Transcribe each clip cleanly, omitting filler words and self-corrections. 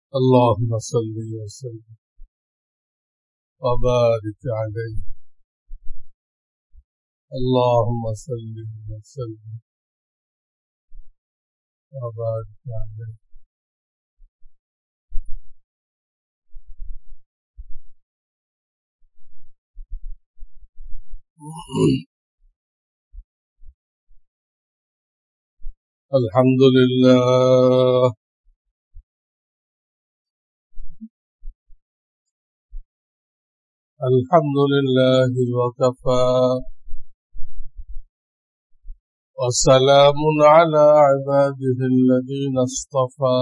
اللهم صل وسلم وبارك عليه اللهم صل وسلم وبارك عليه الحمد لله الحمد لله وكفى وسلام على عباده الذين اصطفى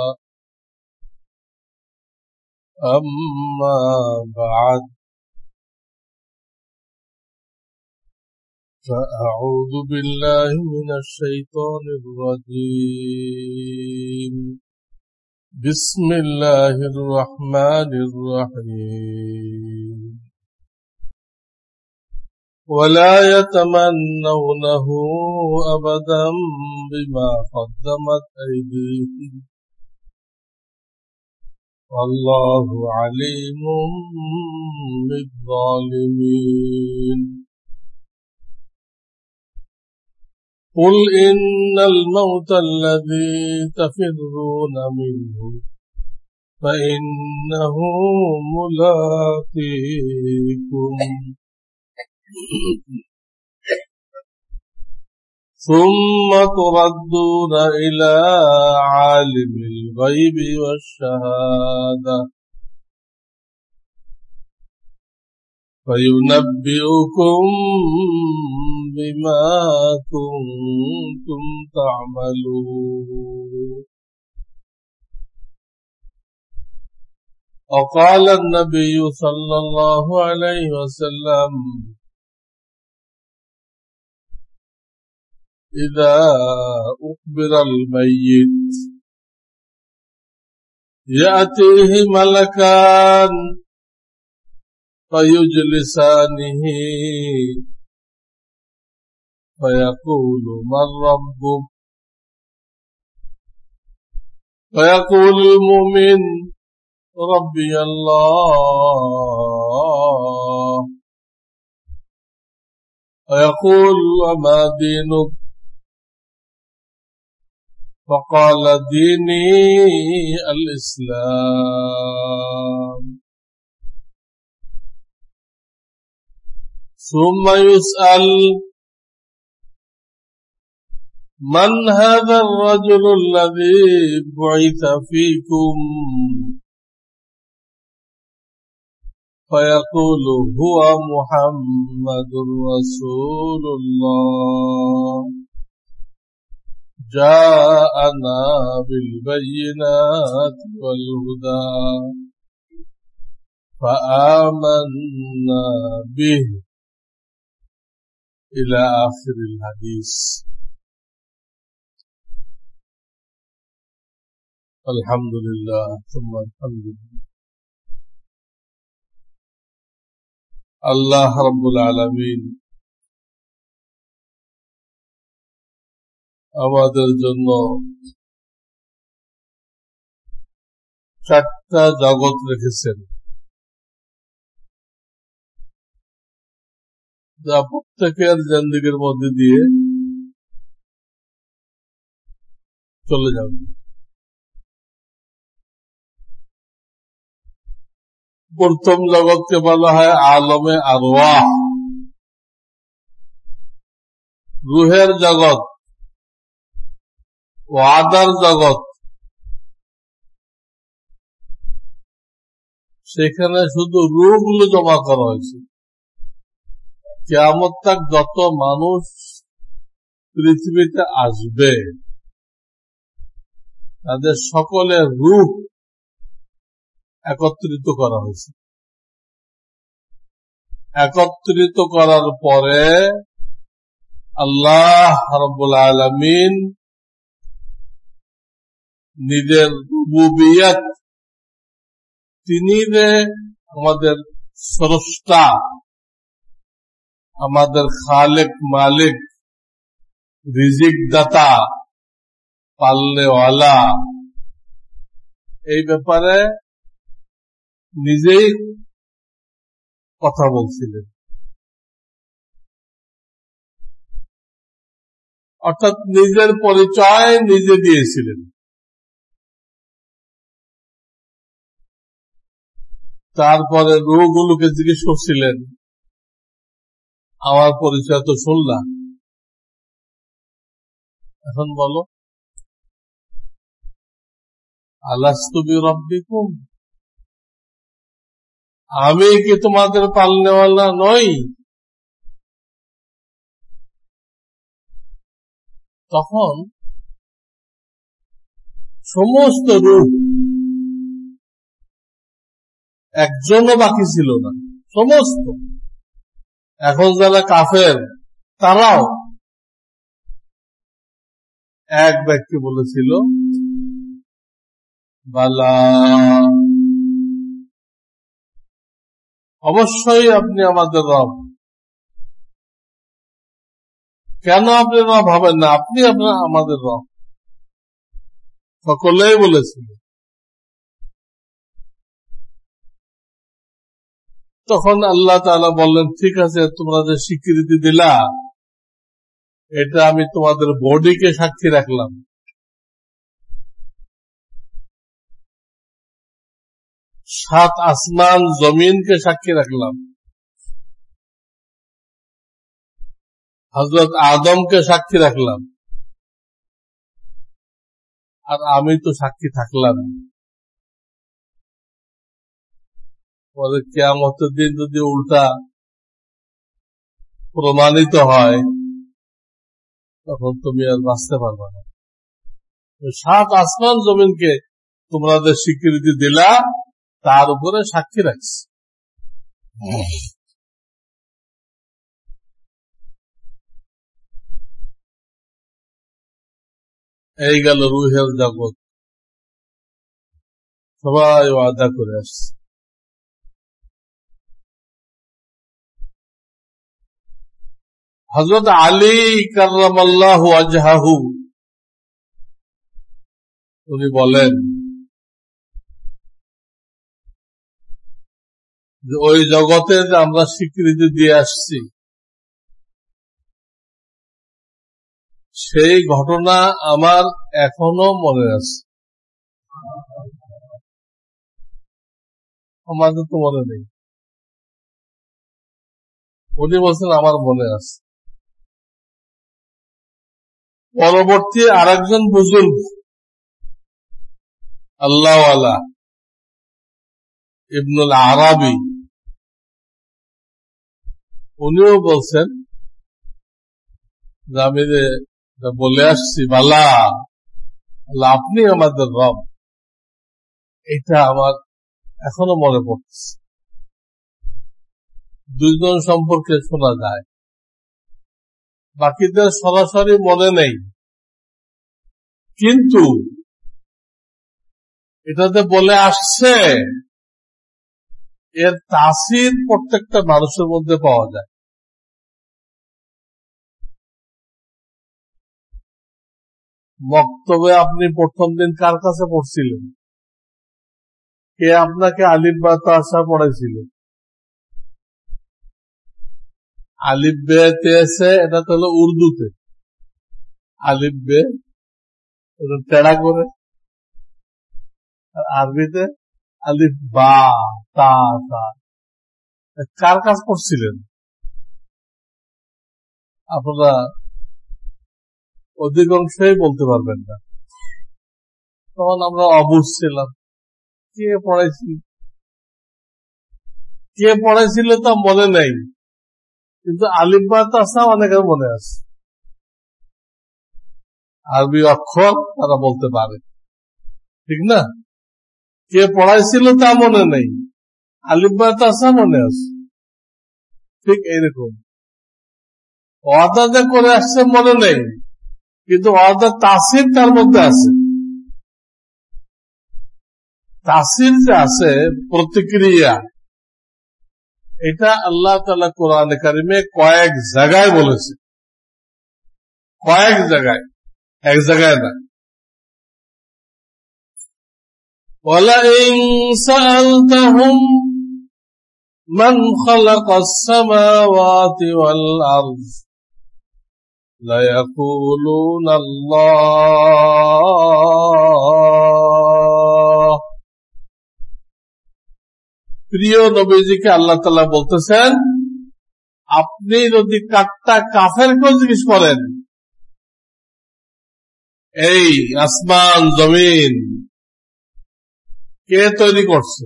أما بعد فأعوذ بالله من الشيطان الرجيم بسم الله الرحمن الرحيم ولا يتمنونه أبدا بما قدمت أيديهم والله عليم بالظالمين قل إن الموت الذي تفرون منه فإنه ملاقيكم ثم تردون إلى عالم الغيب والشهادة فينبئكم بما كنتم تعملون وقال النبي صلى الله عليه وسلم إذا أخبر الميت يأتيه ملكان فيجلسانه فيقول من ربك فيقول المؤمن ربي الله فيقول وما دينك فقال ديني الإسلام ثم يسأل من هذا الرجل الذي بعث فيكم فيقول هو محمد رسول الله جاءنا بالبينات والهدى فآمنا به إلى آخر الحديث الحمد لله ثم الحمد لله আল্লাহ রাব্বুল আলামিন আমাদের জন্য চারটা জগৎ রেখেছেন যা প্রত্যেকের জিন্দেগির মধ্যে দিয়ে চলে যাবে। প্রথম জগৎকে বলা হয় আলমে আরওয়াহ, রুহের জগৎ, ওয়াদার জগৎ। সেখানে শুধু রূহগুলো জমা করা হয়েছে। কিয়ামত তাক যত মানুষ পৃথিবীতে আসবে তাদের সকলের রূহ একত্রিত করা হয়েছে। একত্রিত করার পরে আল্লাহ রাব্বুল আলামিন নিজের রুবুবিয়ত, তিনি যে আমাদের স্রষ্টা, আমাদের খালেক মালিক, রিজিক দাতা, পালনেওয়ালা, এই ব্যাপারে নিজেই কথা বলছিলেন, অর্থাৎ নিজের পরিচয় নিজে দিয়েছিলেন। তারপরে রূহগুলোকে জিজ্ঞেস করছিলেন, আমার পরিচয় তো শুনলাম, এখন বলো আলাস্তু বিরব্বিকুম, আমি কি তোমাদের পালনেওয়ালা নই? তখন সমস্ত রূহ, একজনও বাকি ছিল না, সমস্ত। এখন যারা কাফের তারাও এক ব্যক্তি বলেছিল, বালা, অবশ্যই আপনি আমাদের রব। কেন আপনি রব হবেন না? আপনি আমাদের রব। সকলেই বলেছিল। তখন আল্লাহ তাআলা বললেন, ঠিক আছে, তোমরা যে স্বীকৃতি দিলা, এটা আমি তোমাদের বডিকে সাক্ষী রাখলাম, সাত আসমান জমিনকে সাক্ষী রাখলাম, হযরত আদমকে সাক্ষী রাখলাম, আর আমি তো সাক্ষী থাকলাম। পরে কিয়ামতের দিন যদি উল্টা প্রমাণিত হয়, তখন তুমি আর বাঁচতে পারবে না। সাত আসমান জমিনকে তোমরা যে স্বীকৃতি দিলা, তার উপরে সাক্ষী রাখছি। এই গেল রুহের জগৎ, সবাই ওয়াদা করে আসছে। হযরত আলী কাররামাল্লাহু ওয়াজহাহু উনি বলেন যে ওই জগতে যে আমরা স্বীকৃতি দিয়ে আসছি, সেই ঘটনা আমার এখনো মনে আছে। আমাদের তো মনে নেই, উনি বলছেন আমার মনে আছে। পরবর্তী আরেকজন বুজুর্গ আল্লাহওয়ালা ইবনুল আরাবী, উনিও বলছেন যে আমি বলে আসছি, বালা, আল্লাহ আপনি আমাদের রব, এটা আমার এখনো মনে পড়ছে। দুইজন সম্পর্কে শোনা যায়, বাকিদের সরাসরি মনে নেই, কিন্তু এটাতে বলে আসছে, এর তাসির প্রত্যেকটা মানুষের মধ্যে পাওয়া যায়। মক্তবে আপনি প্রথম দিন কার কাছে পড়ছিলেন? কে আপনাকে আলিফ বা তাসা পড়াইছিল? আলিফ বে তেছে, এটা তো হলো উর্দুতে। আলিফ বে টেড়া করে, আরবিতে আলিফ বা তা তা। কার কাজ পড়ছিলেন আপনারা? অধিকাংশই বলতে পারবেন না। তখন আমরা অবুঝ ছিলাম, কে পড়াইছিল তা মনে নেই, কিন্তু আলিফ বা তাসা অনেকের মনে আছে। আরবি অক্ষর তারা বলতে পারে, ঠিক না? কে পড়াইছিল তা মনে নেই, আলিফ বা তাসা মনে আছে। ঠিক এইরকম ওয়াদা যে করে আসছে মনে নেই, কিন্তু ওয়াদা তাসির তার মধ্যে আছে। তাসির যে আছে, প্রতিক্রিয়া, এটা আল্লাহ তাআলা কোরআনে কারিমে কয়েক জায়গায় বলেছে, কয়েক জায়গায়, এক জায়গায় না। وَلَئِن سَأَلْتَهُمْ مَنْ خَلَقَ السَّمَاوَاتِ وَالْأَرْضَ لَيَقُولُونَ اللَّهُ। প্রিয় নবীজিকে আল্লাহ তাআলা বলতেছেন, আপনি যদি কাট্টা কাফেরকেও জিজ্ঞেস করেন, এই আসমান জমিন কে তৈরি করছে,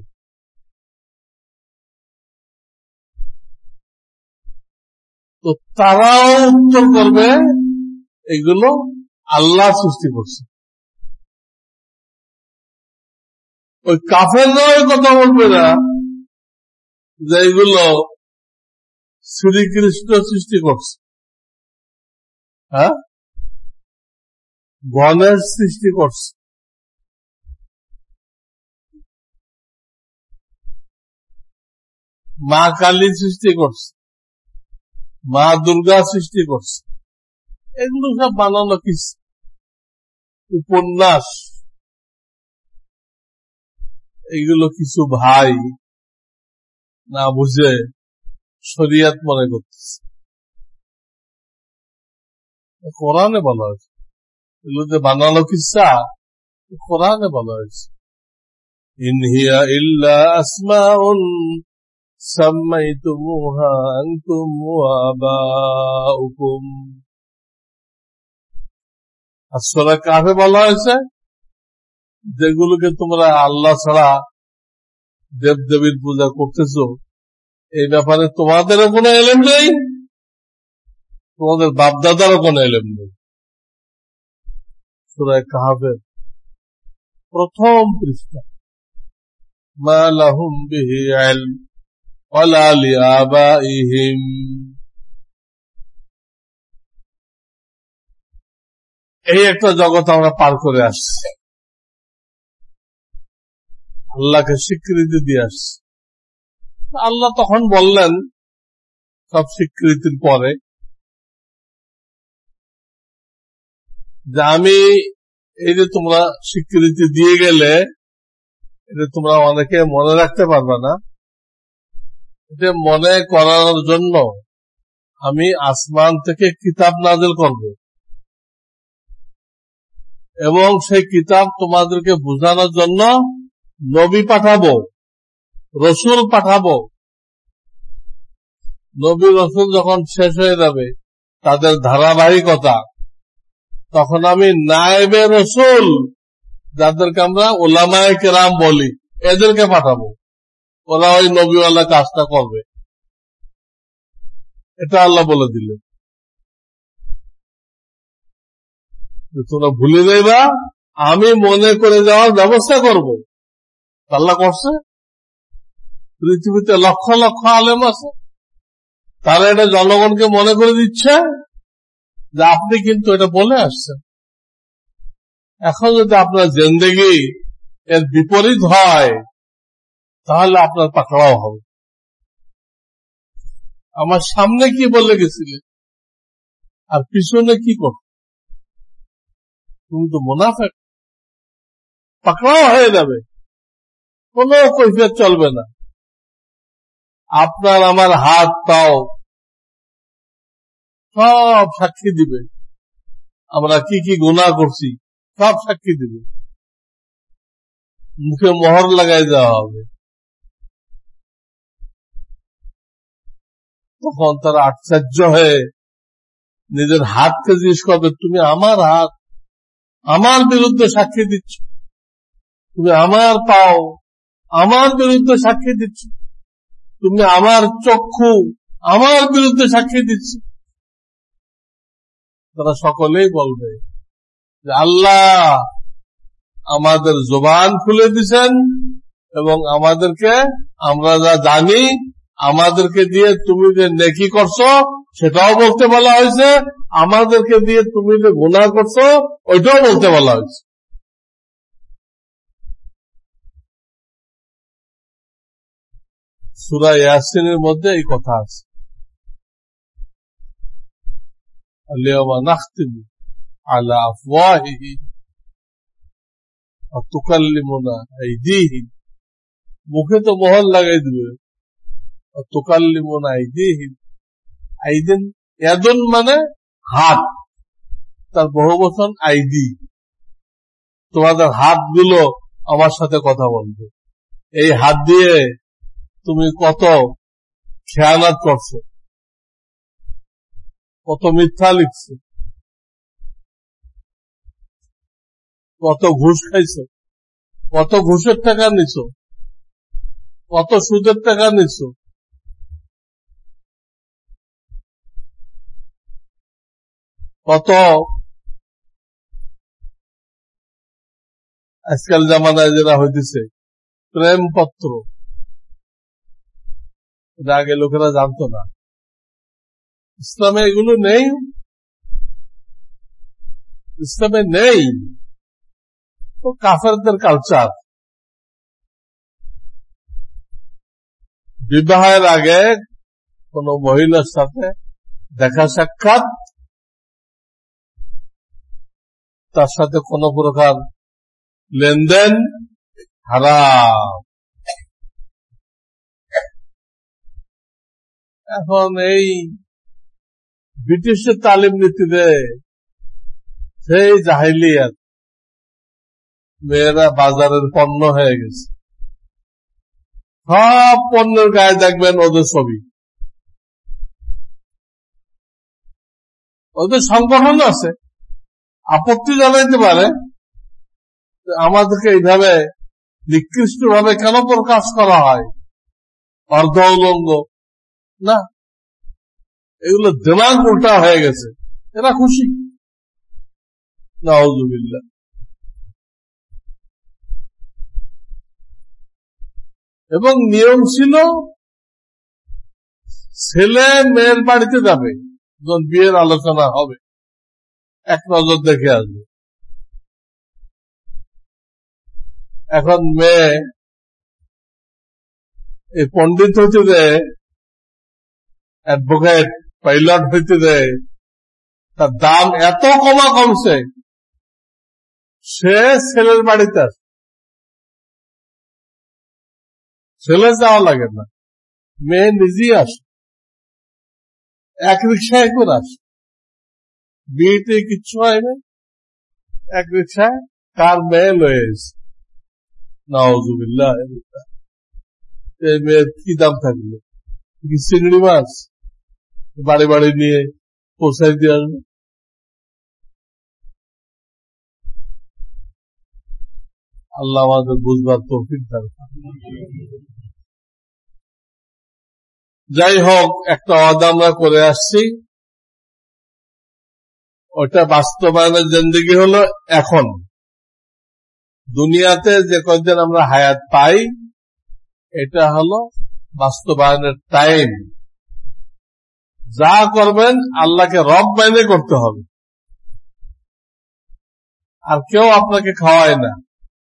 তো তারাও উত্তর করবে এগুলো আল্লাহ সৃষ্টি করছে। ওই কাফেররাও কথা বলবে না যে এগুলো শ্রীকৃষ্ণ সৃষ্টি করছে, হ্যাঁ, গণেশ সৃষ্টি করছে, মা কালী সৃষ্টি করছে, মা দুর্গা সৃষ্টি করছে। এগুলো সব বানানো কিছু উপন্যাস, এগুলো কিছু ভাই না বুঝে শরিয়ত মনে করতেছে। কোরআনে বলা হয়েছে এগুলো যে বানানো কিসা, কোরআনে বলা হয়েছে, ইন হিয়া ইল্লা আসমাউন সাম্মাইতুমুহা আনতুম ওয়া আবাউকুম। আর সূরা কাহফে বলা হয়েছে, যেগুলোকে তোমরা আল্লাহ ছাড়া দেবদেবীর পূজা করতেছো, এই ব্যাপারে তোমাদেরও কোনো এলেম নেই, তোমাদের বাপদাদারও কোনো এলেম নেই। সূরা কাহফের প্রথম পৃষ্ঠা, মা লাহুম বিহি ইলম ওয়ালা লিআবাইহিম। এই একটা জগৎ আমরা পার করে আসছি, আল্লাহকে স্বীকৃতি দিয়ে আসছি। আল্লাহ তখন বললেন সব স্বীকৃতির পরে যে আমি এই যে তোমরা স্বীকৃতি দিয়ে গেলে এটা তোমরা অনেকে মনে রাখতে পারবে না, এটা মনে করার জন্য আমি আসমান থেকে কিতাব নাযিল করব এবং সেই কিতাব তোমাদেরকে বোঝানোর জন্য নবী পাঠাবো, রসুল পাঠাবো। নবী রসুল যখন শেষ হয়ে যাবে তাদের ধারাবাহিকতা, তখন আমি নায়েবে রসুল, যাদেরকে আমরা উলামায়ে কেরাম বলি, এদেরকে পাঠাবো, ওরা ওই নবীওয়ালা কাজটা করবে। এটা আল্লাহ বলে দিলেন, তোমরা ভুলে যাইবা, আমি মনে করে যাওয়ার ব্যবস্থা করব। আল্লাহ করছে। পৃথিবীতে লক্ষ লক্ষ আলেম আছে, তারা এটা জনগণকে মনে করে দিচ্ছে যে আপনি কিন্তু এটা বলে আসছেন। এখন যদি আপনার জিন্দেগি এর বিপরীত হয় তাহলে আপনার পাকড়াও হবে। আমার সামনে কি বলে গেছিলেন আর পিছনে কি কর, তুমি তো মুনাফিক, পাকড়াও হয়ে যাবে, কোনো কৈফিয়ত চলবে না। আপনার আমার হাত পাও সব সাক্ষী দিবে, আমরা কি কি গুনাহ করছি সব সাক্ষী দিবে, মুখে মোহর লাগাই দেওয়া হবে। তখন তারা আশ্চর্য হয়ে নিজের হাতকে জিজ্ঞেস করবে, তুমি আমার হাত আমার বিরুদ্ধে সাক্ষী দিচ্ছ, তুমি আমার পাও আমার বিরুদ্ধে সাক্ষী দিচ্ছ, তুমি আমার চক্ষু আমার বিরুদ্ধে সাক্ষী দিচ্ছ। তারা সকলেই বলবে যে আল্লাহ আমাদের জবান খুলে দিছেন এবং আমাদেরকে, আমরা যা জানি আমাদেরকে দিয়ে তুমি যে নেকি করছো সেটাও বলতে বলা হয়েছে, আমাদেরকে দিয়ে তুমি যে গুনাহ করছো ওইটাও বলতে বলা হয়েছে। সূরা ইয়াসিনের মধ্যে এই কথা আছে, আল-ইয়াওমা নাখতিমু আলা আফওয়াহিহিম তুকাল্লিমুনা আইদিহিম, মুখে তো মোহর লাগাই দিবে। তুকাল্লিমুনা আইদিহিম, আইদিন ইয়াদুন মানে হাত, তার বহু বচন আইদি। তোমাদের হাতগুলো আমার সাথে কথা বলবে। এই হাত দিয়ে তুমি কত খেয়ানত করছো, কত মিথ্যা লিখছো, কত ঘুষ খাইছো, কত ঘুষের টাকা নিছো, কত সুদের টাকা নিছো। কত আজকাল জামানায় যেটা হইতেছে প্রেমপত্র, এটা আগে লোকেরা জানতো না। ইসলামে এগুলো নেই, ইসলামে নেই, তো কাফেরদের কালচার। বিবাহের আগে কোন মহিলার সাথে দেখা সাক্ষাৎ, তার সাথে কোন প্রকার লেনদেন হারাম। এখন এই ব্রিটিশের তালিম নীতিতে সেই জাহিলিয়াত, মেয়েরা বাজারের পণ্য হয়ে গেছে। সব পণ্যের গায়ে দেখবেন ওদের ছবি। ওদের সংগঠন আছে, আপত্তি জানাইতে পারে আমাদেরকে এইভাবে নিকৃষ্ট ভাবে কেন প্রকাশ করা হয়, অর্ধ উলঙ্গ না, এগুলো দিমাগ উল্টা হয়ে গেছে, এরা খুশি। নাউযুবিল্লাহ। এবং নিয়ম ছিল ছেলে মেয়ের বাড়িতে যাবে, যখন বিয়ের আলোচনা হবে এক নজর দেখে আসবে। এখন মেয়ে এই পণ্ডিত হইতে দেয়, অ্যাডভোকেট, পাইলট হইতে দেয়, তার দাম এত কমছে, সে ছেলের বাড়িতে আসে, ছেলে যাওয়া লাগে না, মেয়ে নিজেই আসে, এক রিক্সায় করে আসে। বিয়েতে কিচ্ছু হয় না, এক রিক্সায় কার মেয়ে লয়ে এসে। নাউযুবিল্লাহ। এই মেয়ের কি দাম থাকলো, কি চিংড়ি মাছ বাড়ি বাড়ি নিয়ে পৌঁছাই দিয়ে আসবে। আল্লাহ আমাদের বুঝবার তৌফিক দান করুন। যাই হোক, একটা ওয়াদা আমরা করে আসছি, ওটা বাস্তবায়নের জিন্দেগি হলো এখন দুনিয়াতে যে কয়েকদিন আমরা হায়াত পাই, এটা হলো বাস্তবায়নের টাইম। যা করবেন আল্লাহকে রব মাইনে করতে হবে। আর কেউ আপনাকে খাওয়ায় না,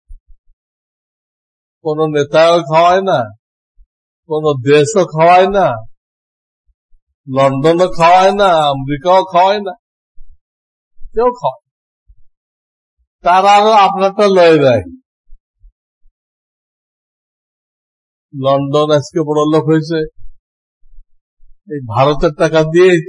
কোন নেতাও খাওয়ায় না, কোন দেশও খাওয়ায় না, লন্ডনও খাওয়ায় না, আমেরিকাও খাওয়ায় না, কেউ খাওয়ায়। তারা আরো আপনারটা লয়ে দেয়। লন্ডন আজকে বড় লোক হয়েছে এই ভারতের টাকা দিয়েই।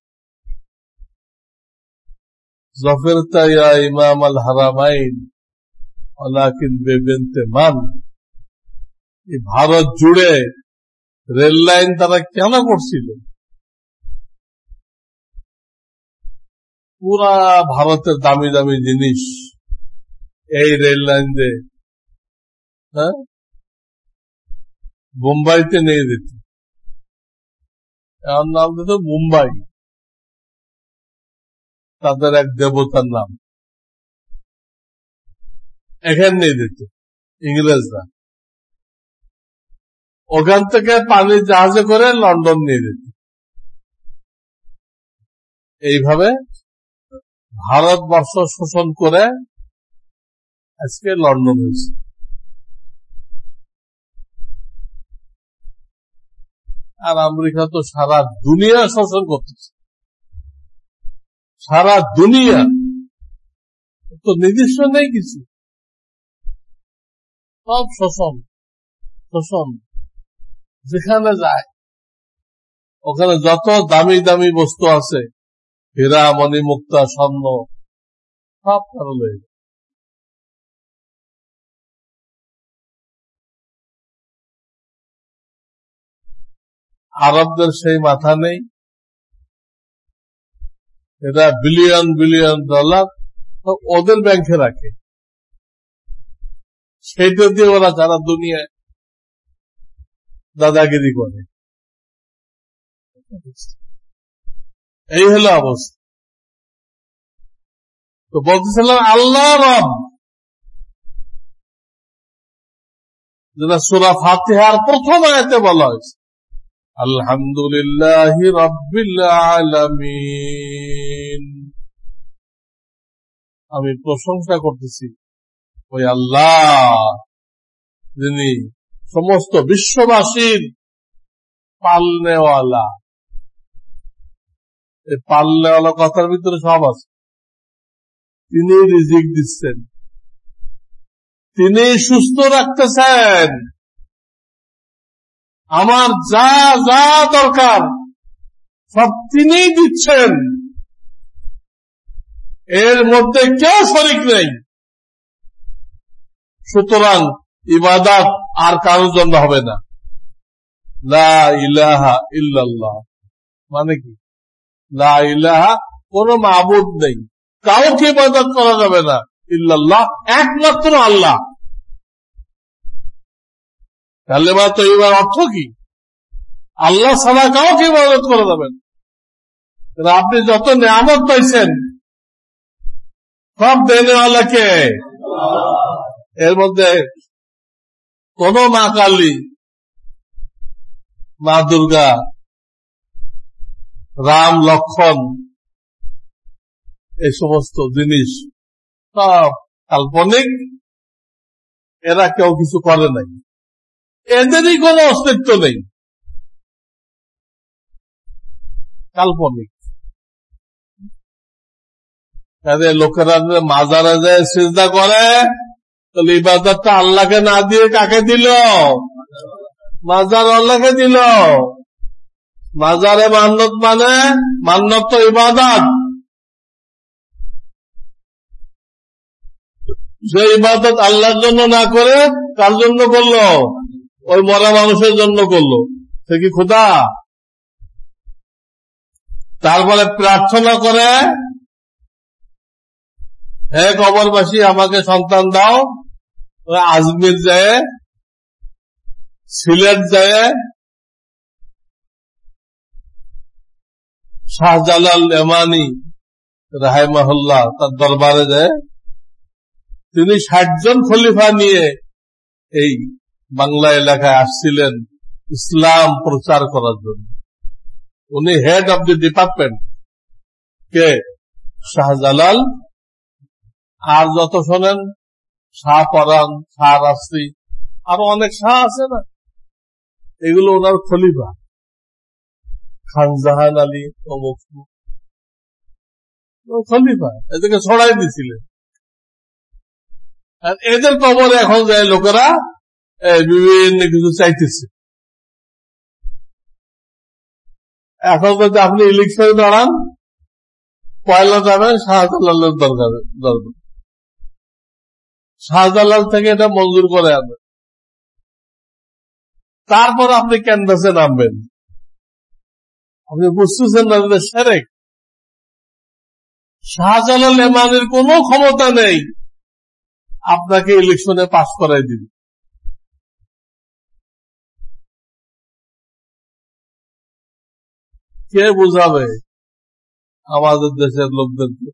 জফরতা ইয়া ইমাম আল হারামাইন ওয়ালাকিন বিবিনতে মান। এই ভারত জুড়ে রেল লাইন তারা কেন করছিল? পুরা ভারতের দামি দামি জিনিস এই রেল লাইন দিয়ে মুম্বাইতে নিয়ে যেত। এর নাম দিত মুম্বাই, তাদের এক দেবতার নাম। এখানে নিয়ে যেত ইংরেজরা, ওখান থেকে পানির জাহাজে করে লন্ডন নিয়ে যেত। এইভাবে ভারতবর্ষ শোষণ করে আজকে লন্ডন হয়েছে। আর আমেরিকা তো সারা দুনিয়া শোষণ করতেছে, সারা দুনিয়া, তো নির্দিষ্ট নেই কিছু। সব শোষণ যেখানে যায় ওখানে যত দামি দামি বস্তু আছে, হীরা মণি মুক্তা স্বর্ণ, সব কারণে আরবদের সেই মাথা নেই, এরা বিলিয়ন বিলিয়ন ডলার ওদের ব্যাংকে রাখে, সেটা দিয়ে ওরা সারা দুনিয়ায় দাদাগিরি করে। এই হলো অবস্থা। তো বলতেছিলাম আল্লাহ রব, যেটা সূরা ফাতিহার প্রথম আয়াতে বলা হয়েছে, আলহামদুলিল্লাহি রাব্বিল আলামিন। আমি প্রশংসা করতেছি ওই আল্লাহ যিনি সমস্ত বিশ্ববাসীর পালনেওয়ালা। এই পালনেওয়ালা কথার ভিতরে সব আছে। তিনি রিজিক দিচ্ছেন, তিনি সুস্থ রাখতেছেন, আমার যা যা দরকার সব তিনি দিচ্ছেন, এর মধ্যে কেউ শরীক নেই। সুতরাং ইবাদত আর কারোর জন্য হবে না। লা ইলাহা ইল্লাল্লাহ মানে কি? লা ইলাহা, কোন মাবুদ নেই, কাউকে ইবাদত করা যাবে না, ইল্লাল্লাহ একমাত্র আল্লাহ। কালেমা তয়্যিবার অর্থ কি? আল্লাহ ছাড়া কাউকে ইবাদত করা যাবে না। আপনি যত নিয়ামত পাইছেন সব দেনেওয়ালাকে। এর মধ্যে কোন মা কালী, মা দুর্গা, রাম লক্ষ্মণ, এই সমস্ত জিনিস সব কাল্পনিক, এরা কেউ কিছু করে নাই, এদেরই কোন অস্তিত্ব নেই, কাল্পনিক। লোকেরা মাজারে যায় সিজদা করে, তাহলে ইবাদতটা আল্লাহকে না দিয়ে কাকে দিল? মাজার আল্লাহকে দিল। মাজারে মান্নত মানে মান্নত তো ইবাদত। যে ইবাদত আল্লাহর জন্য না করে কার জন্য করলো? ওই মরা মানুষের জন্য করলো, সে কি খোদা? তারপরে প্রার্থনা করে, হে কবরবাসী আমাকে সন্তান দাও। আজমির যায়, সিলেট যায়, শাহজালাল এমানি রাহিমাহুল্লাহ তার দরবারে যায়। তিনি ৬০ জন খলিফা নিয়ে এই বাংলা এলাকায় আসছিলেন ইসলাম প্রচার করার জন্য। উনি হেড অব দি ডিপার্টমেন্ট, কে? শাহজালাল। আর যত শোনেন শাহ পরান, শাহ রাস্তি, আরো অনেক শাহ আছে না, এগুলো ওনার খলিফা। খানজাহান আলী অমুক খলিফা, এদেরকে ছড়াই দিছিলেন। আর এদের কবরে এখন যায় লোকেরা বিভিন্ন কিছু চাইতেছে। এখন যদি আপনি ইলেকশনে দাঁড়ান, পয়লা যাবেন শাহজালালের দরকার, শাহজালাল থেকে এটা মঞ্জুর করে আনবেন, তারপর আপনি ক্যানভাসে নামবেন। আপনি বুঝতেছেন না যে শিরক। শাহজালাল এমানের কোন ক্ষমতা নেই আপনাকে ইলেকশনে পাস করাই দিবে। কে বুঝাবে আমাদের দেশের লোকদেরকে,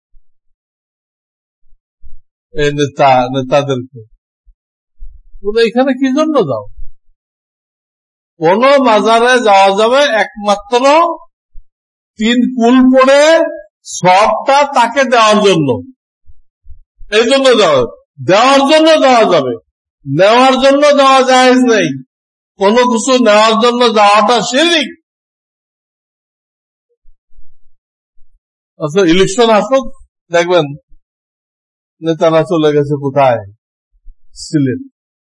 এই নেতাদেরকে? তোমরা এখানে কি জন্য যাও? কোন মাজারে যাওয়া যাবে একমাত্র 3 কুল পড়ে সবটা তাকে দেওয়ার জন্য, এই জন্য দেওয়ার জন্য যাওয়া যাবে, নেওয়ার জন্য যাওয়া জায়েজ নেই। কোন কিছু নেওয়ার জন্য যাওয়াটা শিরক। আচ্ছা, ইলেকশন আসুক, দেখবেন নেতারা চলে গেছে কোথায়? সিলেট।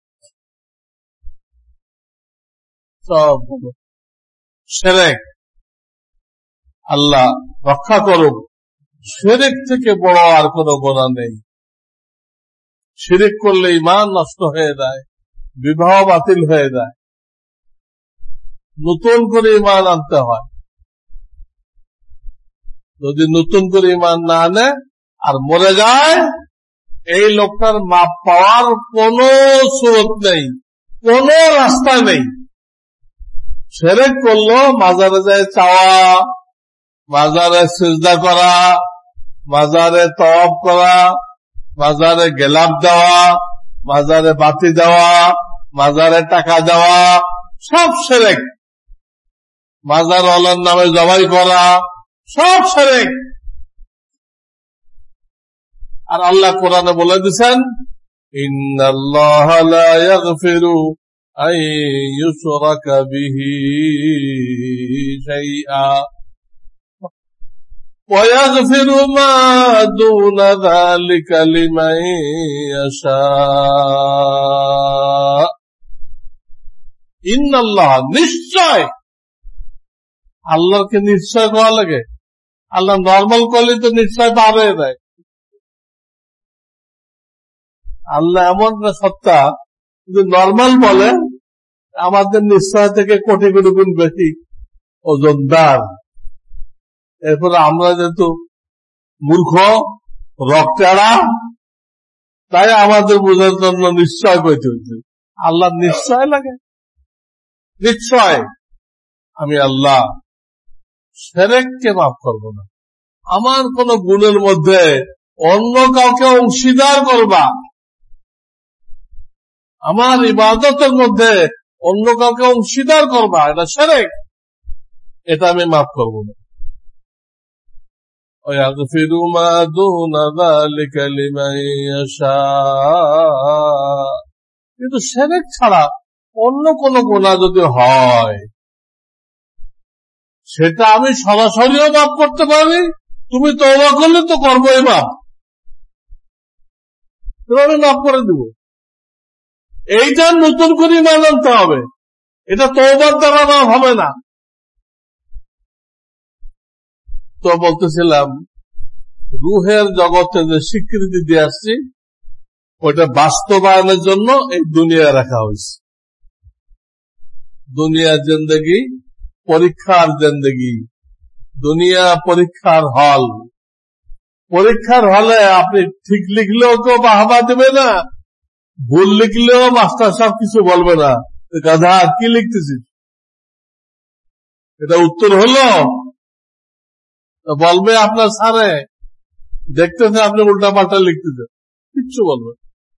সব বলো শিরক। আল্লাহ রক্ষা করুক, শিরক থেকে বড় আর কোনো গুনাহ নেই। শিরক করলে ঈমান নষ্ট হয়ে যায়, বিবাহ বাতিল হয়ে যায়, নতুন করে ঈমান আনতে হয়। যদি নতুন করে ঈমান না আনে আর মরে যায়, এই লোকটার মাপ পাওয়ার কোনো সুরত নেই, কোনো রাস্তা নেই। শিরক করলো, মাজারে যায় চাওয়া, মাজারে সিজদা করা, মাজারে তওয়াব করা, মাজারে গেলাপ দেওয়া, মাজারে বাতি দেওয়া, মাজারে টাকা দেওয়া, সব শিরক। মাজার ওয়ালার নামে জবাই করা, সব শিরক। আর আল্লাহ কোরআনে বলে দিয়েছেন, ইন্নাল্লাহা লা ইয়াগফিরু আন ইউশরাকা বিহি শাইআ ওয়া ইয়াগফিরু মা দুনা যালিকা লিমান ইয়াশা। ইন্নাল্লাহ, নিশ্চয়। আল্লাহকে নিশ্চয় করা লাগে? আল্লাহ নর্মাল করলে তো নিশ্চয় পার হয়ে যায়। আল্লাহ এমন একটা সত্তা, যদি নর্মাল বলে আমাদের নিশ্চয় থেকে কোটি কোটি গুণ বেশি ওজনদার। এরপরে আমরা যেহেতু মূর্খ, রক্তেরা, তাই আমাদের বোঝার জন্য নিশ্চয় করতে হচ্ছে। আল্লাহ নিশ্চয় লাগে? নিশ্চয় আমি আল্লাহ শিরককে মাফ করব না। আমার কোন গুণের মধ্যে অন্য কাউকে অংশীদার করবা, আমার ইবাদতের মধ্যে অন্য কাউকে অংশীদার করবা, এটা শিরক, এটা আমি মাফ করব না। ওয়াগফিরু মা দুনা যালিকা লিমান ইয়াশা। কিন্তু শিরক ছাড়া অন্য কোন গুনাহ যদি হয়, সেটা আমি সরাসরিও মাফ করতে পারি। তুমি তওবা করলে তো করবোই মাফ, আমি মাফ করে দিব। এইটা নতুন করে ঈমান আনতে হবে, এটা তওবার দ্বারা মাফ হবে না। তো বলতেছিলাম, রুহের জগতে যে স্বীকৃতি দিয়ে আসছি, ওইটা বাস্তবায়নের জন্য এই দুনিয়া রাখা হয়েছে। দুনিয়ার জিন্দেগি পরীক্ষার জিন্দেগি, দুনিয়া পরীক্ষার হল। পরীক্ষার হলে আপনি ঠিক লিখলেও কেউ বাহবা দেবে না, ভুল লিখলেও মাস্টার সাহেব কিছু বলবে না, গাধা কি লিখতেছিস, এটা উত্তর হলো বলবে আপনার স্যারে, দেখতেছে আপনি উল্টা পাল্টা লিখতেছেন, কিচ্ছু বলবে।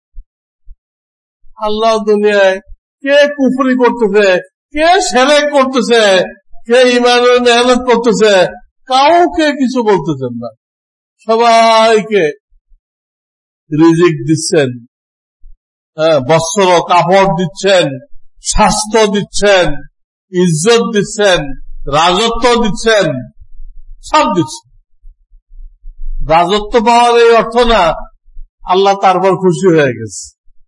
আল্লাহ দুনিয়ায় কে কুফরি করতেছে, কে শিরক করতেছে, কে ঈমানের মেহনত করতেছে, কাউকে কিছু বলতেছেন না। সবাইকে রিজিক দিচ্ছেন, বস্ত্র কাপড় দিচ্ছেন, স্বাস্থ্য দিচ্ছেন, ইজ্জত দিচ্ছেন, রাজত্ব দিচ্ছেন, সব দিচ্ছেন। রাজত্ব পাওয়ার এই অর্থ না আল্লাহ তারপর খুশি হয়ে গেছে।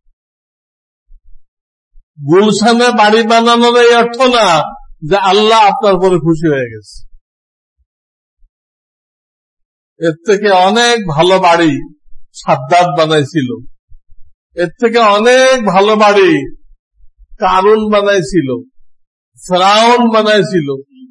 গুলশানে বাড়ি বানানোর এই অর্থ না যে আল্লাহ আপনার পরে খুশি হয়ে গেছে। এর থেকে অনেক ভালো বাড়ি সাদ্দাত বানাইছিল, এর থেকে অনেক ভালো বাড়ি কারুন বানাইছিল, ফিরআউন বানাইছিল।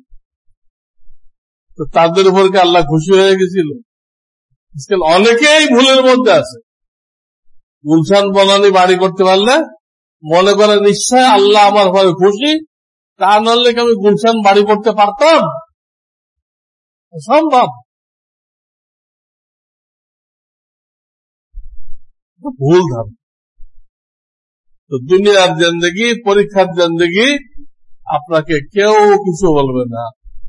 তো তাদের উপর কি আল্লাহ খুশি হয়ে গেছিল? অনেকেই ভুলের মধ্যে আছে। গুলশান বনানি বাড়ি করতে পারলে মনে করে নিশ্চয় আল্লাহ আমার ঘরে খুশি, তা নাহলে কি আমি গুলশান বাড়ি করতে পারতাম? সম্ভব? ভুল ধারণা। তো দুনিয়ার জিন্দেগি পরীক্ষার জিন্দেগি, আপনাকে কেউ কিছু বলবে না,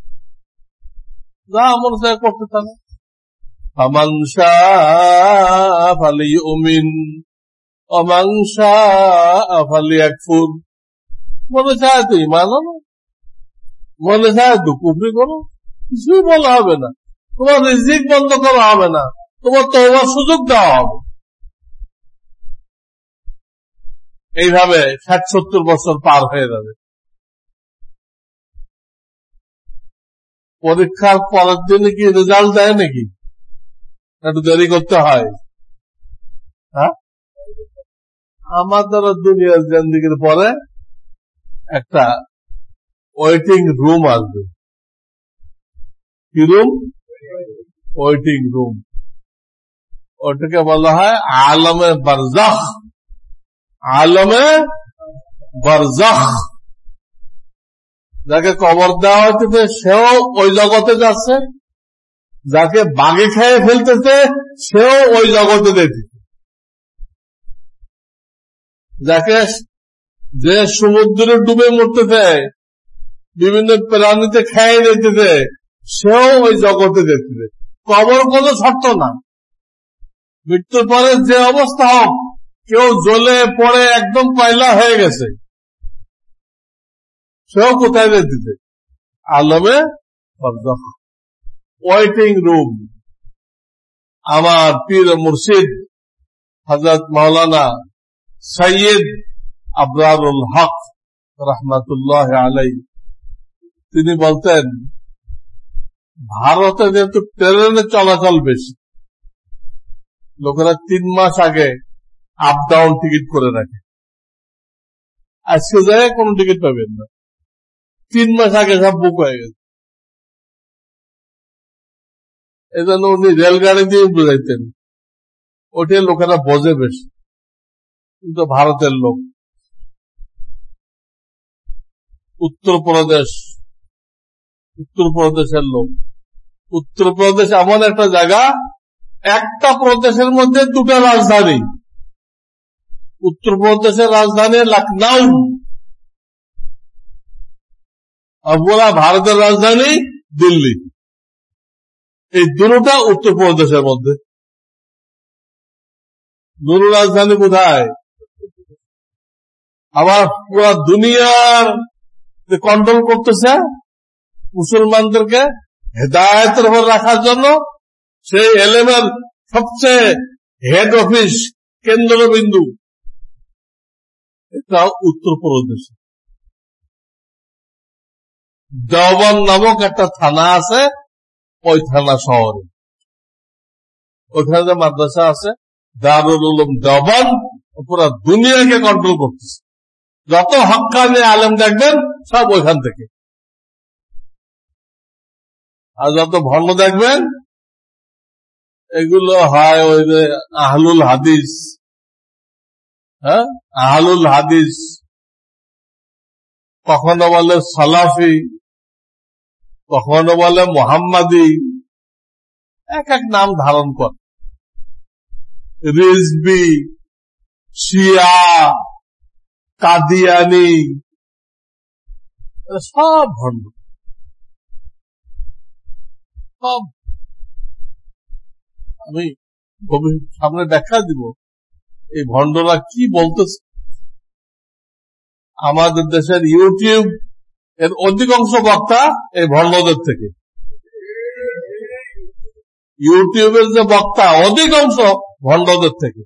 যা মন চায় করতে থাকে। ফামান শাআ ফালিউমিন ওয়া মান শাআ ফালিয়াকফুর। মনে চায় তো ঈমান আনো, মনে চায় তো কুফরি করো, কিছুই বলা হবে না। তোমার রিজিক বন্ধ করা হবে না, তোমার তওবার সুযোগ দেওয়া হবে। এইভাবে ৬০-৭০ বছর পার হয়ে যাবে। পরীক্ষার পরের দিন কি রেজাল্ট দেয় নাকি? একটু দেরি করতে হয়। হ্যাঁ, আমাদের দুনিয়ার জিন্দেগির পরে একটা ওয়েটিং রুম আসবে। কি রুম? Waiting room. ওটাকে বলা হয় আলমে বারজাখ। আলমে বারজাখ। যাকে কবর দেওয়া হচ্ছে সেও ওই জগতে যাচ্ছে, যাকে বাগে খেয়ে ফেলতেছে সেও ওই জগতে দেখছে, যাকে যে সমুদ্রে ডুবে মরতেছে, বিভিন্ন প্রাণীতে খেয়ে নিতেছে, সেও ওই জগতে দেখতেছে। কবর কোনো শর্ত না। মৃত্যুর পরে যে অবস্থা হোক, কেউ জ্বলে পড়ে একদম পয়লা হয়ে গেছে, সেও কোথায় যেতেছে? আলমে বারজাখ, ওয়েটিং রুম। আমার পীর মুর্শিদ হযরত মাওলানা সৈয়দ আবরারুল হক রহমাতুল্লাহ আলাইহি তিনি বলতেন, ভারতে যেহেতু ট্রেনের চলাচল বেশি, লোকেরা 3 মাস আগে আপ ডাউন টিকিট করে রাখে। আজকে যায় কোনো টিকিট পাবেন না, 3 মাস আগে সব বুক হয়ে গেছে। এজন্য উনি রেলগাড়ি দিয়ে বুঝাইতেন, ওটা লোকেরা বোঝে বেশি। কিন্তু ভারতের লোক, উত্তরপ্রদেশের লোক, উত্তরপ্রদেশ এমন একটা জায়গা, একটা প্রদেশের মধ্যে 2টা রাজধানী। উত্তরপ্রদেশের রাজধানী লখনউ, আর পুরা ভারতের রাজধানী দিল্লি। এই দুটা উত্তরপ্রদেশের মধ্যে। দুটো রাজধানী কোথায়? আবার পুরা দুনিয়ার কন্ট্রোল করতেছে মুসলমানদেরকে হেদায়েতের উপর রাখার জন্য। সেই এলেমের সবচেয়ে হেড অফিস, কেন্দ্রবিন্দু, এটা উত্তরপ্রদেশ। দেওবন্দ নামক একটা থানা আছে, ওই থানা শহরে। ওইখানে যে মাদ্রাসা আছে দারুল উলুম দেওবন্দ, পুরা দুনিয়াকে কন্ট্রোল করতেছে। যত হক্কানি আলেম দেখবেন সব ওইখান থেকে, আর যত ভণ্ড দেখবেন এগুলো হয় ওই যে আহলুল হাদিস। হ্যাঁ, আহলুল হাদিস, কখনো বলে সালাফি, কখনো বলে মোহাম্মদী, এক এক নাম ধারণ করে। রিজবি, শিয়া, কাদিয়ানি, সব ভণ্ড। সব আমি সামনে ব্যাখ্যা দিব এই ভণ্ডরা কি বলতেছে। আমাদের দেশের ইউটিউব এর অধিকাংশ বক্তা এই ভণ্ডদের থেকে। ইউটিউবের যে বক্তা অধিকাংশ ভণ্ডদের থেকে।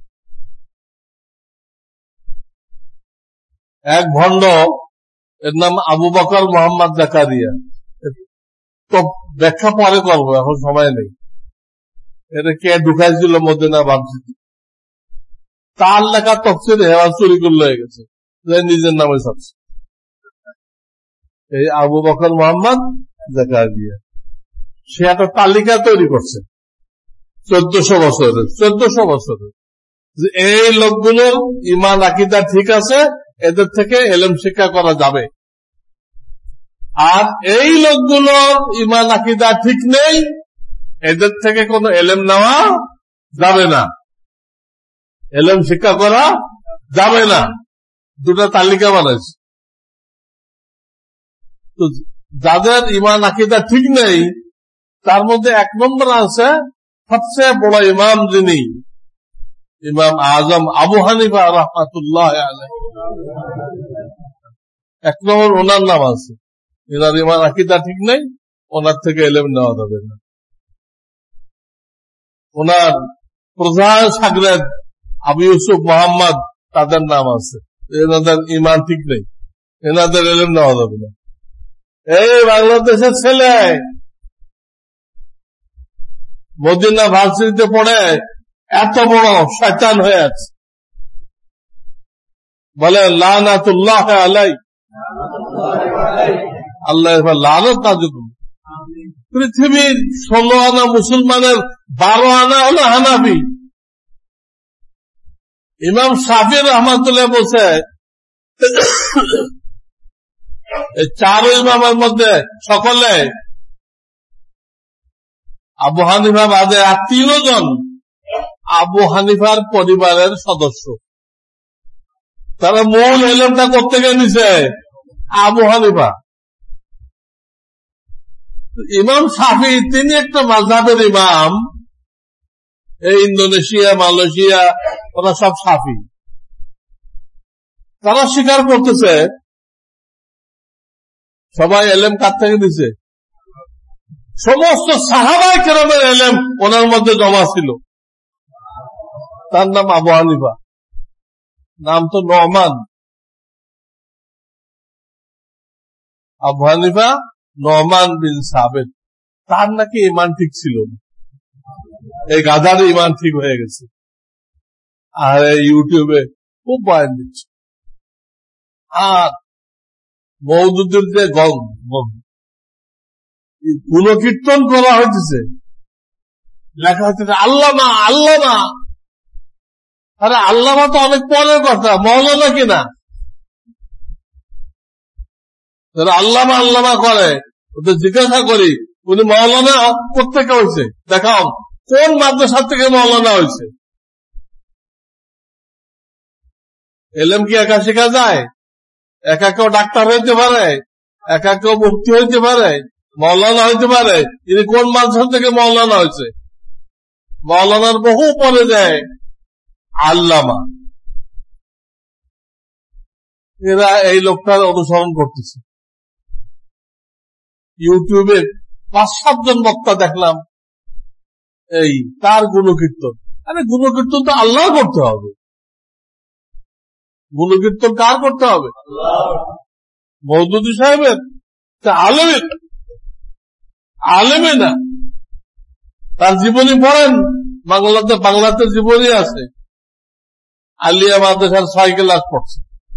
এক ভণ্ড, এর নাম আবু বকর মোহাম্মদ জাকারিয়া। তো ব্যাখ্যা পরে করবো, এখন সময় নেই। এটা কে ঢুকাইছিল মদিনা ভাবছি। তার লেখা তফসিরে হেওয়া চুরি করে হয়ে গেছে, নিজের নামে ছাপছে। এই আবু বকর মোহাম্মদ জাকারিয়া, সে একটা তালিকা তৈরি করছে 1400 বছরের, যে এই লোকগুলোর ঈমান আকীদা ঠিক আছে, এদের থেকে এলেম শিক্ষা করা যাবে। আর এই লোকগুলোর ঈমান আকীদা ঠিক নেই, এদের থেকে কোনো এলেম নেওয়া যাবে না, এলেম শিক্ষা করা যাবে না। দুটা তালিকা বানাইছে। তো যাদের ঈমান আকীদা ঠিক নেই, তার মধ্যে 1 নম্বর আছে সবচেয়ে বড় ইমাম, যিনি ইমাম আজম আবু হানিফা রাহমাতুল্লাহ আলাইহি। 1 নম্বর ওনার নাম আছে। এনার ঈমান আকীদা ঠিক নেই, ওনার থেকে এলেম নেওয়া যাবে না। ওনার প্রধান শাগরেদ আবু ইউসুফ মোহাম্মদ, তাদের নাম আছে। এনাদের ঈমান ঠিক নেই, এনাদের এলেম নেওয়া যাবে না। এই বাংলাদেশের ছেলে মদিনা ভার্সিটিতে পড়ে এত বড় শয়তান হয়ে আছে, বলে লানাতুল্লাহ আলাই, আল্লাহ লানত নাযিল করুন। পৃথিবীর 16 আনা মুসলমানের 12 আনা হলো হানাফি। ইমাম শাফি রহমাতুল্লাহ বলছে এই 4 ইমামের মধ্যে সকলে আবু হানিফা বাদে আর 3 জন আবু হানিফার পরিবারের সদস্য। তারা মূল এলেমটা করতে গিয়ে নিছে আবু হানিফা। ইমাম শাফি তিনি একটা মাযহাবের ইমাম, এই ইন্দোনেশিয়া মালয়েশিয়া ওরা সব শাফি। তারা স্বীকার করতেছে সবাই এলেম কার থেকে দিছে, সমস্ত সাহাবায়ে কেরামের এলেম ওনার মধ্যে জমা ছিল। তার নাম আবু হানিফা, নাম তো নোমান। আবু হানিফা নোমান বিন সাবেত, তার নাকি ইমান ঠিক ছিল না। এই গাধার ইমান ঠিক হয়ে গেছে, আর ইউটিউবে খুব বয়ান দিচ্ছে। আর মওদুদের যে গুণকীর্তন করা হইতেছে, লেখা হচ্ছে আল্লামা আল্লামা। আরে আল্লামা তো অনেক পরের কথা, মওলানা কিনা। যারা আল্লামা আল্লামা করে ওদের জিজ্ঞাসা করি উনি মওলানা কোত্থেকে হয়েছে, দেখাও কোন মাদ্রাসা থেকে মওলানা হয়েছে। এলেম কি একা শেখা যায়? একা কেউ ডাক্তার হইতে পারে, একা কেউ মুফতি হইতে পারে, মওলানা হইতে পারে। ইনি কোন মাদ্রাসা থেকে মওলানা হয়েছে? মওলানার বহু পরে যায় আল্লামা। এরা এই লোকটার অনুসরণ করতেছে। ইউটিউবে 5-7 জন বক্তা দেখলাম এই তার গুণকীর্তন। আরে গুণকীর্তন তো আল্লাহ করতে হবে, গুণকীর্তন কার করতে হবে? মওদুদী সাহেবের, আলেমে না। তার জীবনী পড়েন, বাংলাতে জীবনী আছে। আলিয়া মাদ্রাসার 6 ক্লাস পড়ছে,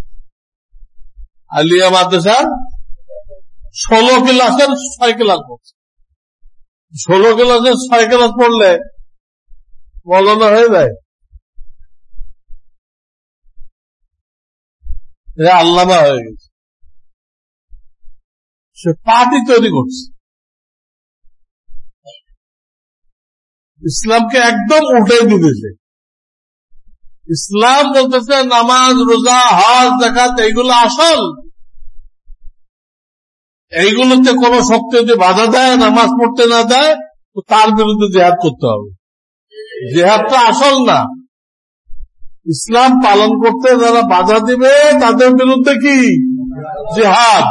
আলিয়া মাদ্রাসার 16 ক্লাসের 6 ক্লাস পড়ছে। 16 ক্লাসের 6 ক্লাস পড়লে মওলানা হয়ে যায়। আল্লামা হয়ে গেছে, সে পার্টি তৈরি করছে, ইসলামকে একদম উল্টে দিতেছে। ইসলাম বলতেছে নামাজ রোজা হজ যাকাত এইগুলো আসল, এইগুলোতে কোন শক্তি যদি বাধা দেয়, নামাজ পড়তে না দেয়, তো তার বিরুদ্ধে জিহাদ করতে হবে। জিহাদটা আসল না, ইসলাম পালন করতে যারা বাধা দিবে তাদের বিরুদ্ধে কি জিহাদ,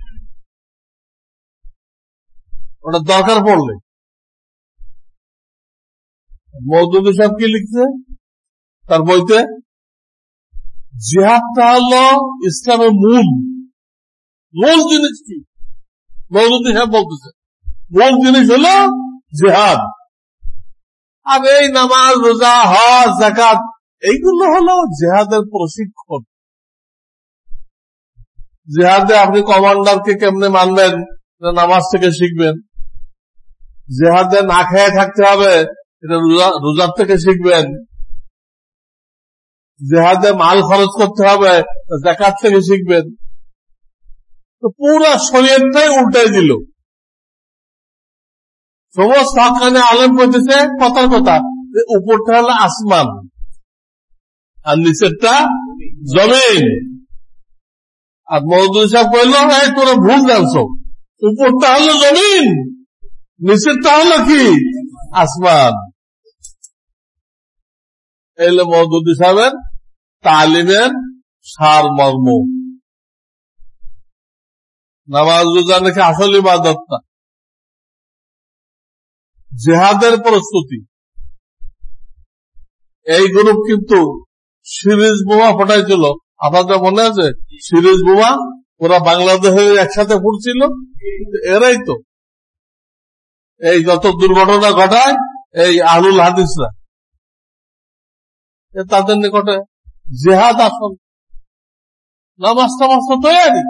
ওটা দরকার পড়লে। মওদুদী সাহেব কি লিখছে তার বইতে? জিহাদটা হলো ইসলামের মূল জিনিস। কি মওদুদী সাহেব বলতেছে? মূল জিনিস হলো জিহাদ। আর এই নামাজ রোজা হজ যাকাত এইগুলো হলো জিহাদের প্রশিক্ষণ। জিহাদে আপনি কমান্ডারকে কেমনে মানবেন, নামাজ থেকে শিখবেন। জিহাদে না খেয়ে থাকতে হবে, এটা রোজার থেকে শিখবেন। জিহাদে মাল খরচ করতে হবে, যাকাত থেকে শিখবেন। তো পুরো শরীয়তটাই উল্টাই দিল। সমস্ত হক্কানি আলেম বলতেছে কথার কথা, উপরটা হলো আসমান আর নিচেরটা জমিন। আর মওদুদী সাহেব কইল তোরা ভুল জানছো, উপরটা হলো জমিন, নিচেরটা হলো কি আসমান। এলো মওদুদী সাহেবের তালিমের সার মর্ম। নামাজ রোজা নাকি আসল ইবাদত না, জিহাদের প্রস্তুতি। এই গ্রুপ কিন্তু সিরিজ বোমা ফোটাইছিল, আপনাদের মনে আছে? সিরিজ বোমা পুরা বাংলাদেশে একসাথে ফুটছিল, এরাই তো এই যত দুর্ঘটনা ঘটায় এই আহলুল হাদিসরা, তাদের নিকটে জিহাদ আসল, নামাজ টামাজ তৈরি।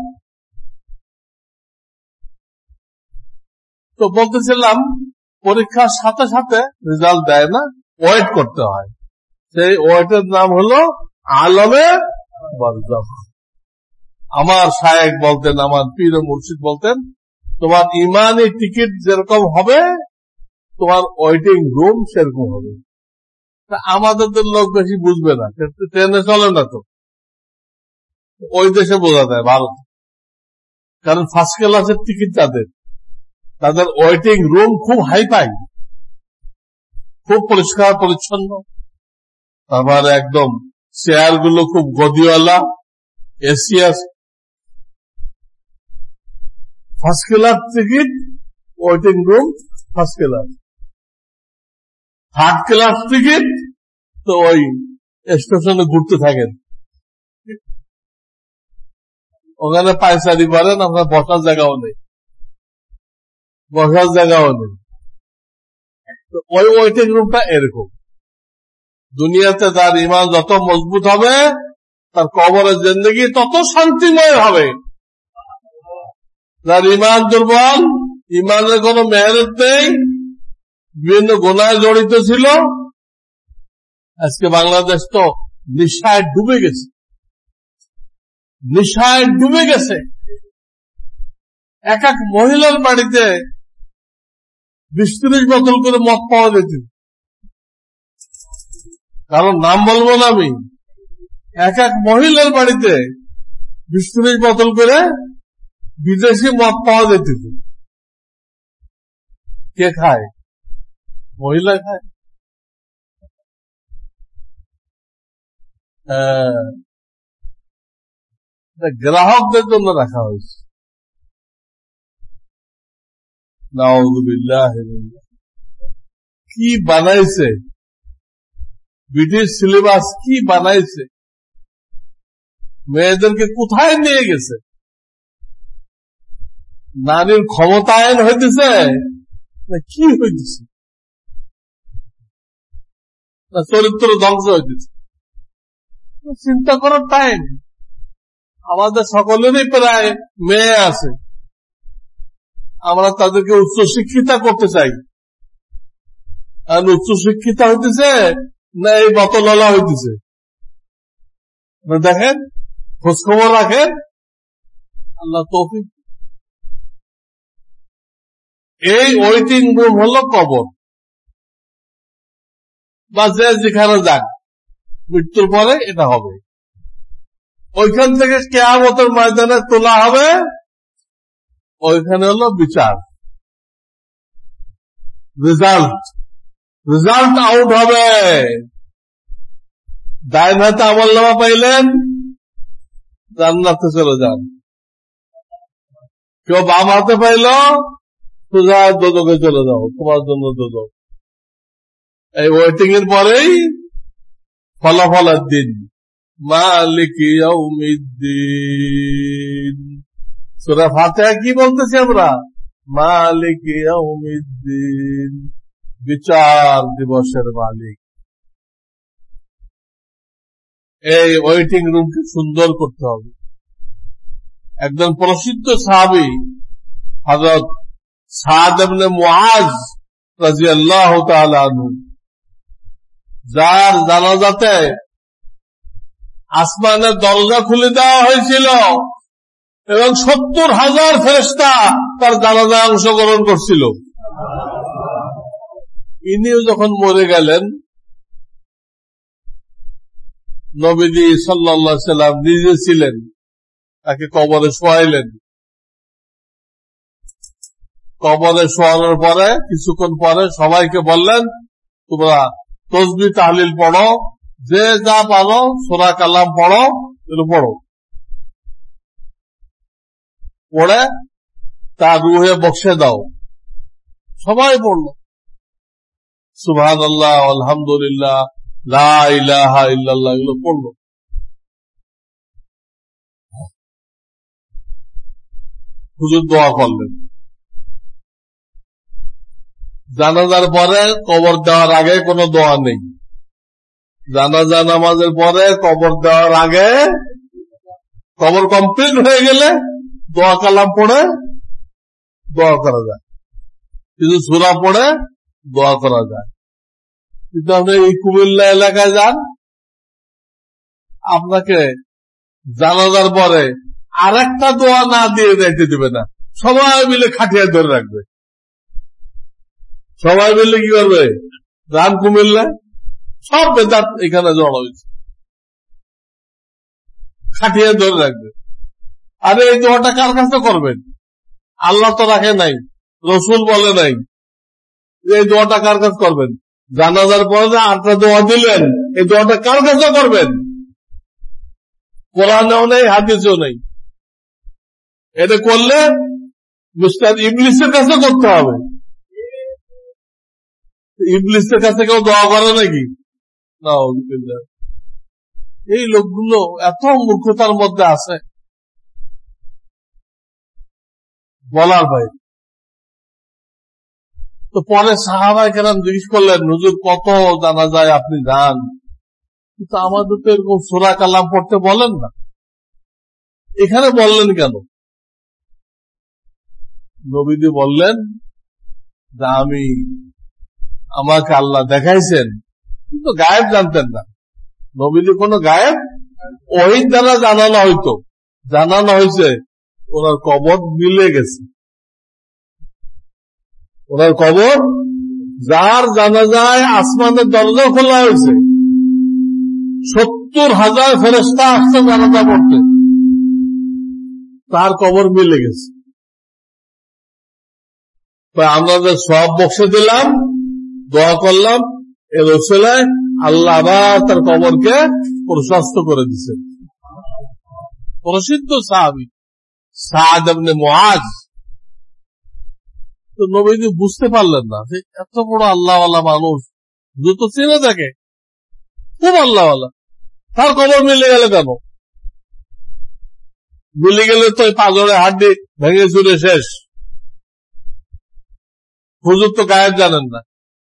তো বলতেছিলাম পরীক্ষার সাথে সাথে রেজাল্ট দেয় না, ওয়েট করতে হয়। সেই ওয়েটের নাম হলো আলমে বারজাখ। আমার শায়েখ বলতেন, আমার পীর ও মুর্শিদ বলতেন, তোমার ইমানি টিকিট যেরকম হবে তোমার ওয়েটিং রুম সেরকম হবে। আমাদের তো লোক বেশি বুঝবে না, ট্রেনে চলে না তো, ওই দেশে বোঝা যায় ভারত, কারণ ফার্স্ট ক্লাসের টিকিট তাদের ওয়েটিং রুম খুব হাই ফাই, খুব পরিষ্কার পরিচ্ছন্ন, তারপরে একদম চেয়ার গুলো খুব গদিওয়ালা, এসি আছে। First class ticket, waiting room first class. Third class ticket তো ওই স্টেশনে ঘুরতে থাকেন, ওখানে পায়চারি করেন, আপনার বসার জায়গাও নেই, ওই ওয়েটিং রুমটা এরকম। দুনিয়াতে তার ইমান যত মজবুত হবে তার কবরের জিন্দেগি তত শান্তিময় হবে। যার ইমান দুর্বল, ইমানের কোন মেহনত নেই, বিভিন্ন গুনাহে জড়িত ছিল, আজকে বাংলাদেশ তো নেশায় ডুবে গেছে। এক এক মহিলার বাড়িতে 20-30 বোতল করে মদ পাওয়া যেত, কারণ নাম বলবো না আমি। এক এক মহিলার বাড়িতে 20-30 বোতল করে বিদেশি মদ পাওয়া যেত। কে খায়? মহিলা খায়। গ্রাহকদের জন্য রাখা হয়েছে। নাউযুবিল্লাহ। কি বানাইছে ব্রিটিশ সিলেবাস, কি বানাইছে, মেয়েদেরকে কোথায় নিয়ে গেছে। নারীর ক্ষমতায়ন হইতেছে না কি হইতেছে, না চরিত্র ধ্বংস হইতেছে। চিন্তা করার টাইম। আমাদের সকলেরই প্রায় মেয়ে আছে, আমরা তাদেরকে উচ্চশিক্ষিতা করতে চাই, আর উচ্চশিক্ষিতা হইতেছে না এই বোতলওয়ালা হইতেছে। দেখেন, খোঁজখবর রাখেন, আল্লাহ তৌফিক। এই ওয়েটিং রুম হলো কবর, বা যে যেখানে যাক, মৃত্যুর পরে এটা হবে। ওইখান থেকে কিয়ামতের ময়দানে তোলা হবে, ওইখানে হলো বিচার, রেজাল্ট আউট হবে। ডাইন হাতে আমলনামা পাইলেন, জান্নাতে চলে যান। কেউ বাম হাতে পাইল, সোজা দোজখে চলে যাও, তোমার জন্য দোজখ। এই ওয়েটিং এর পরেই ফলাফলের দিন, মালিক ইয়াউমিদ্দিন। সূরা ফাতিহা কি বলতেছি আমরা? মালিক ইয়াউমিদ্দিন, বিচার দিবসের মালিক। এই ওয়েটিং রুমকে সুন্দর করতে হবে। একজন প্রসিদ্ধ সাহাবী হযরত সাদ ইবনে মুআজ রাদিয়াল্লাহু তাআলা আনহু, যার জানাজাতে আসমানের দরজা খুলে দেওয়া হয়েছিল এবং 70,000 ফেরেশতা তার জানাজায় অংশগ্রহণ করছিল। ইনিও যখন মরে গেলেন, নবীজি সাল্লাল্লাহু আলাইহি সাল্লাম নিজে ছিলেন, তাকে কবরে শোয়াইলেন। কবরে শোয়ানোর পরে কিছুক্ষণ পরে সবাইকে বললেন, তোমরা তাসবিহ তাহলিল পড়ো, যে যা পারো সূরা কালাম পড়ো, এগুলো পড়ো। পড়ে তার রুহে বক্সে দাও। সবাই পড়ল, সুবহানাল্লাহ, আলহামদুলিল্লাহ, লা ইলাহা ইল্লাল্লাহ, এগুলো পড়ল। হুজুর দোয়া করলেন। জানাজার পরে কবর দেওয়ার আগে কোনো দোয়া নেই। জানাজা নামাজের পরে কবর দেওয়ার আগে, কবর কমপ্লিট হয়ে গেলে দোয়া কালাম পড়ে দোয়া করা যায়, কিছু সূরা পড়ে দোয়া করা যায়। কিন্তু আপনি এই কুমিল্লা এলাকায় যান, আপনাকে জানাজার পরে আরেকটা দোয়া না দিয়ে যাইতে দেবে না, সবাই মিলে খাটিয়া ধরে রাখবে। সবাই মিলে কি করবে? রান কুমিল্লা সব বেদাত এখানে জড়া হয়েছে, খাটিয়ে ধরে রাখবে। আরে এই দোয়াটা কার কাছে করবেন? আল্লাহ তো রাখে নাই, রসুল বলে নাই। এই দোয়াটা কার কাছে করবেন? জানাজার পরে যে 8টা দোয়া দিলেন, এই দোয়াটা কার কাছে করবেন? কোরআনেও নেই, হাদিসেও নেই। এটা করলে মিস্টার ইবলিসের কাছে করতে হবে। ইবলিসের কাছে কেউ দোয়া করে নাকি? না। এই লোকগুলো এত মূর্খতার মধ্যে আছে, বলার ভাই। তো পরে সাহাবায়ে কেরাম জিজ্ঞেস করলেন, হুজুর কত জানা যায় আপনি যান, কিন্তু আমাদের তো এরকম সূরা কালাম পড়তে বলেন না, এখানে বললেন কেন? নবীজি বললেন যে আমাকে আল্লাহ দেখাইছেন, কিন্তু গায়েব জানতেন না। নবীজি কোনো গায়েব ওহীর দ্বারা জানানো হয়েছে ওনার কবর মিলে গেছে। ওনার কবর যার জানা যায়, আসমানের দরজা খোলা হয়েছে, 70,000 ফেরেশতা আসছে জানাজা পড়তে, তার কবর মিলে গেছে। আমরা যে সব বক্সে দিলাম, দোয়া করলাম, এর ওসিলায় আল্লাহ আবার তার কবরকে প্রশস্ত করে দিচ্ছেন। প্রসিদ্ধ সাহাবী সাদ ইবনে মুআজ। তো নবীজি বুঝতে পারলেন না যে এত বড় আল্লাহওয়ালা মানুষ, যত চিনে থাকে, খুব আল্লাহওয়ালা, তার কবর মিলে গেল কেন? মিলে গেলে তো পাঁজরে হাড্ডি ভেঙে চুরে শেষ। হুজুর তো গায়েব জানেন না।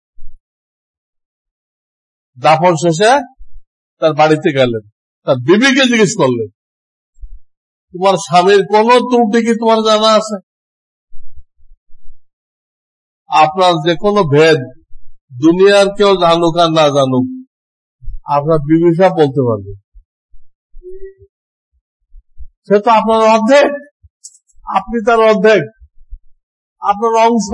দাফন শেষে তার বাড়িতে গেলেন, তার বিবিকে জিজ্ঞেস করলেন, তোমার স্বামীর কোন ত্রুটি কি তোমার জানা আছে? আপনার যে কোনো ভেদ দুনিয়ার কেউ জানুক আর না জানুক, আপনার বিবি সাহেব বলতে পারবে। সে তো আপনার অর্ধেক, আপনি তার অর্ধেক, আপনার অংশ।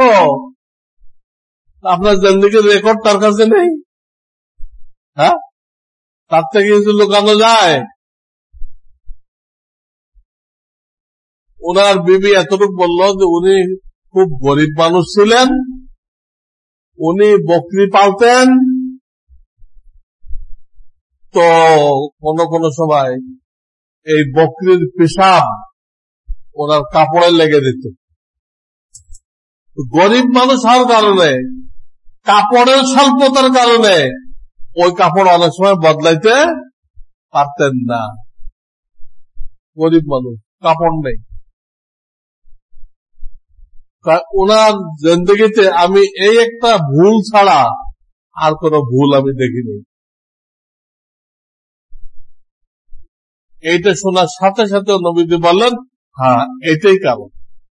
আপনার জিন্দেগির রেকর্ড তার কাছে নেই? হ্যাঁ, তার থেকে কিছু লুকানো যায়? ওনার বিবি এতটুকু বলল যে উনি খুব গরিব মানুষ ছিলেন, উনি বকরি পালতেন, তো কোন সময় এই বকরির পেশাব ওনার কাপড়ে লেগে দিত। গরিব মানুষ হওয়ার কারণে, কাপড়ের স্বল্পতার কারণে ওই কাপড় অনেক সময় বদলাইতে পারতেন না। গরিব মানুষ, কাপড় নেই। ওনার জিন্দেগিতে আমি এই একটা ভুল ছাড়া আর কোন ভুল আমি দেখিনি। এইটা শোনার সাথে সাথে নবীজি বললেন, হ্যাঁ এটাই কারণ।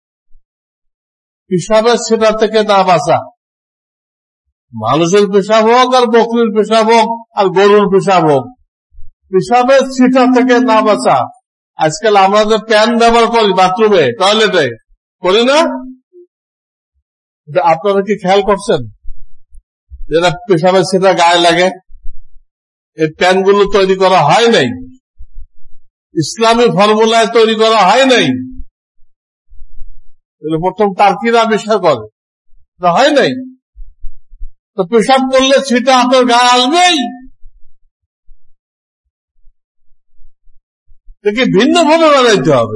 পেশাবের সেটা থেকে না বাঁচা, মানুষের পেশাব হোক আর বকরির পেশাব হোক আর গরুর পেশাব হোক, পেশাবের সেটা থেকে না বাঁচা। আজকাল আমরা যে প্যান ব্যবহার করি বাথরুমে, টয়লেটে করি না, আপনারা কি খেয়াল করছেন? যেটা পেশাবের সেটা গায়ে লাগে, এই প্যানগুলো তৈরি করা হয় নাই, ইসলামী ফর্মুলায় তৈরি করা হয় নাই। প্রথম টার্কিরা আবিষ্কার করে, হয় নাই। তো পেশাব করলে সেটা আপনার গায়ে আসবেই। একে ভিন্ন ভাবে বানাইতে হবে,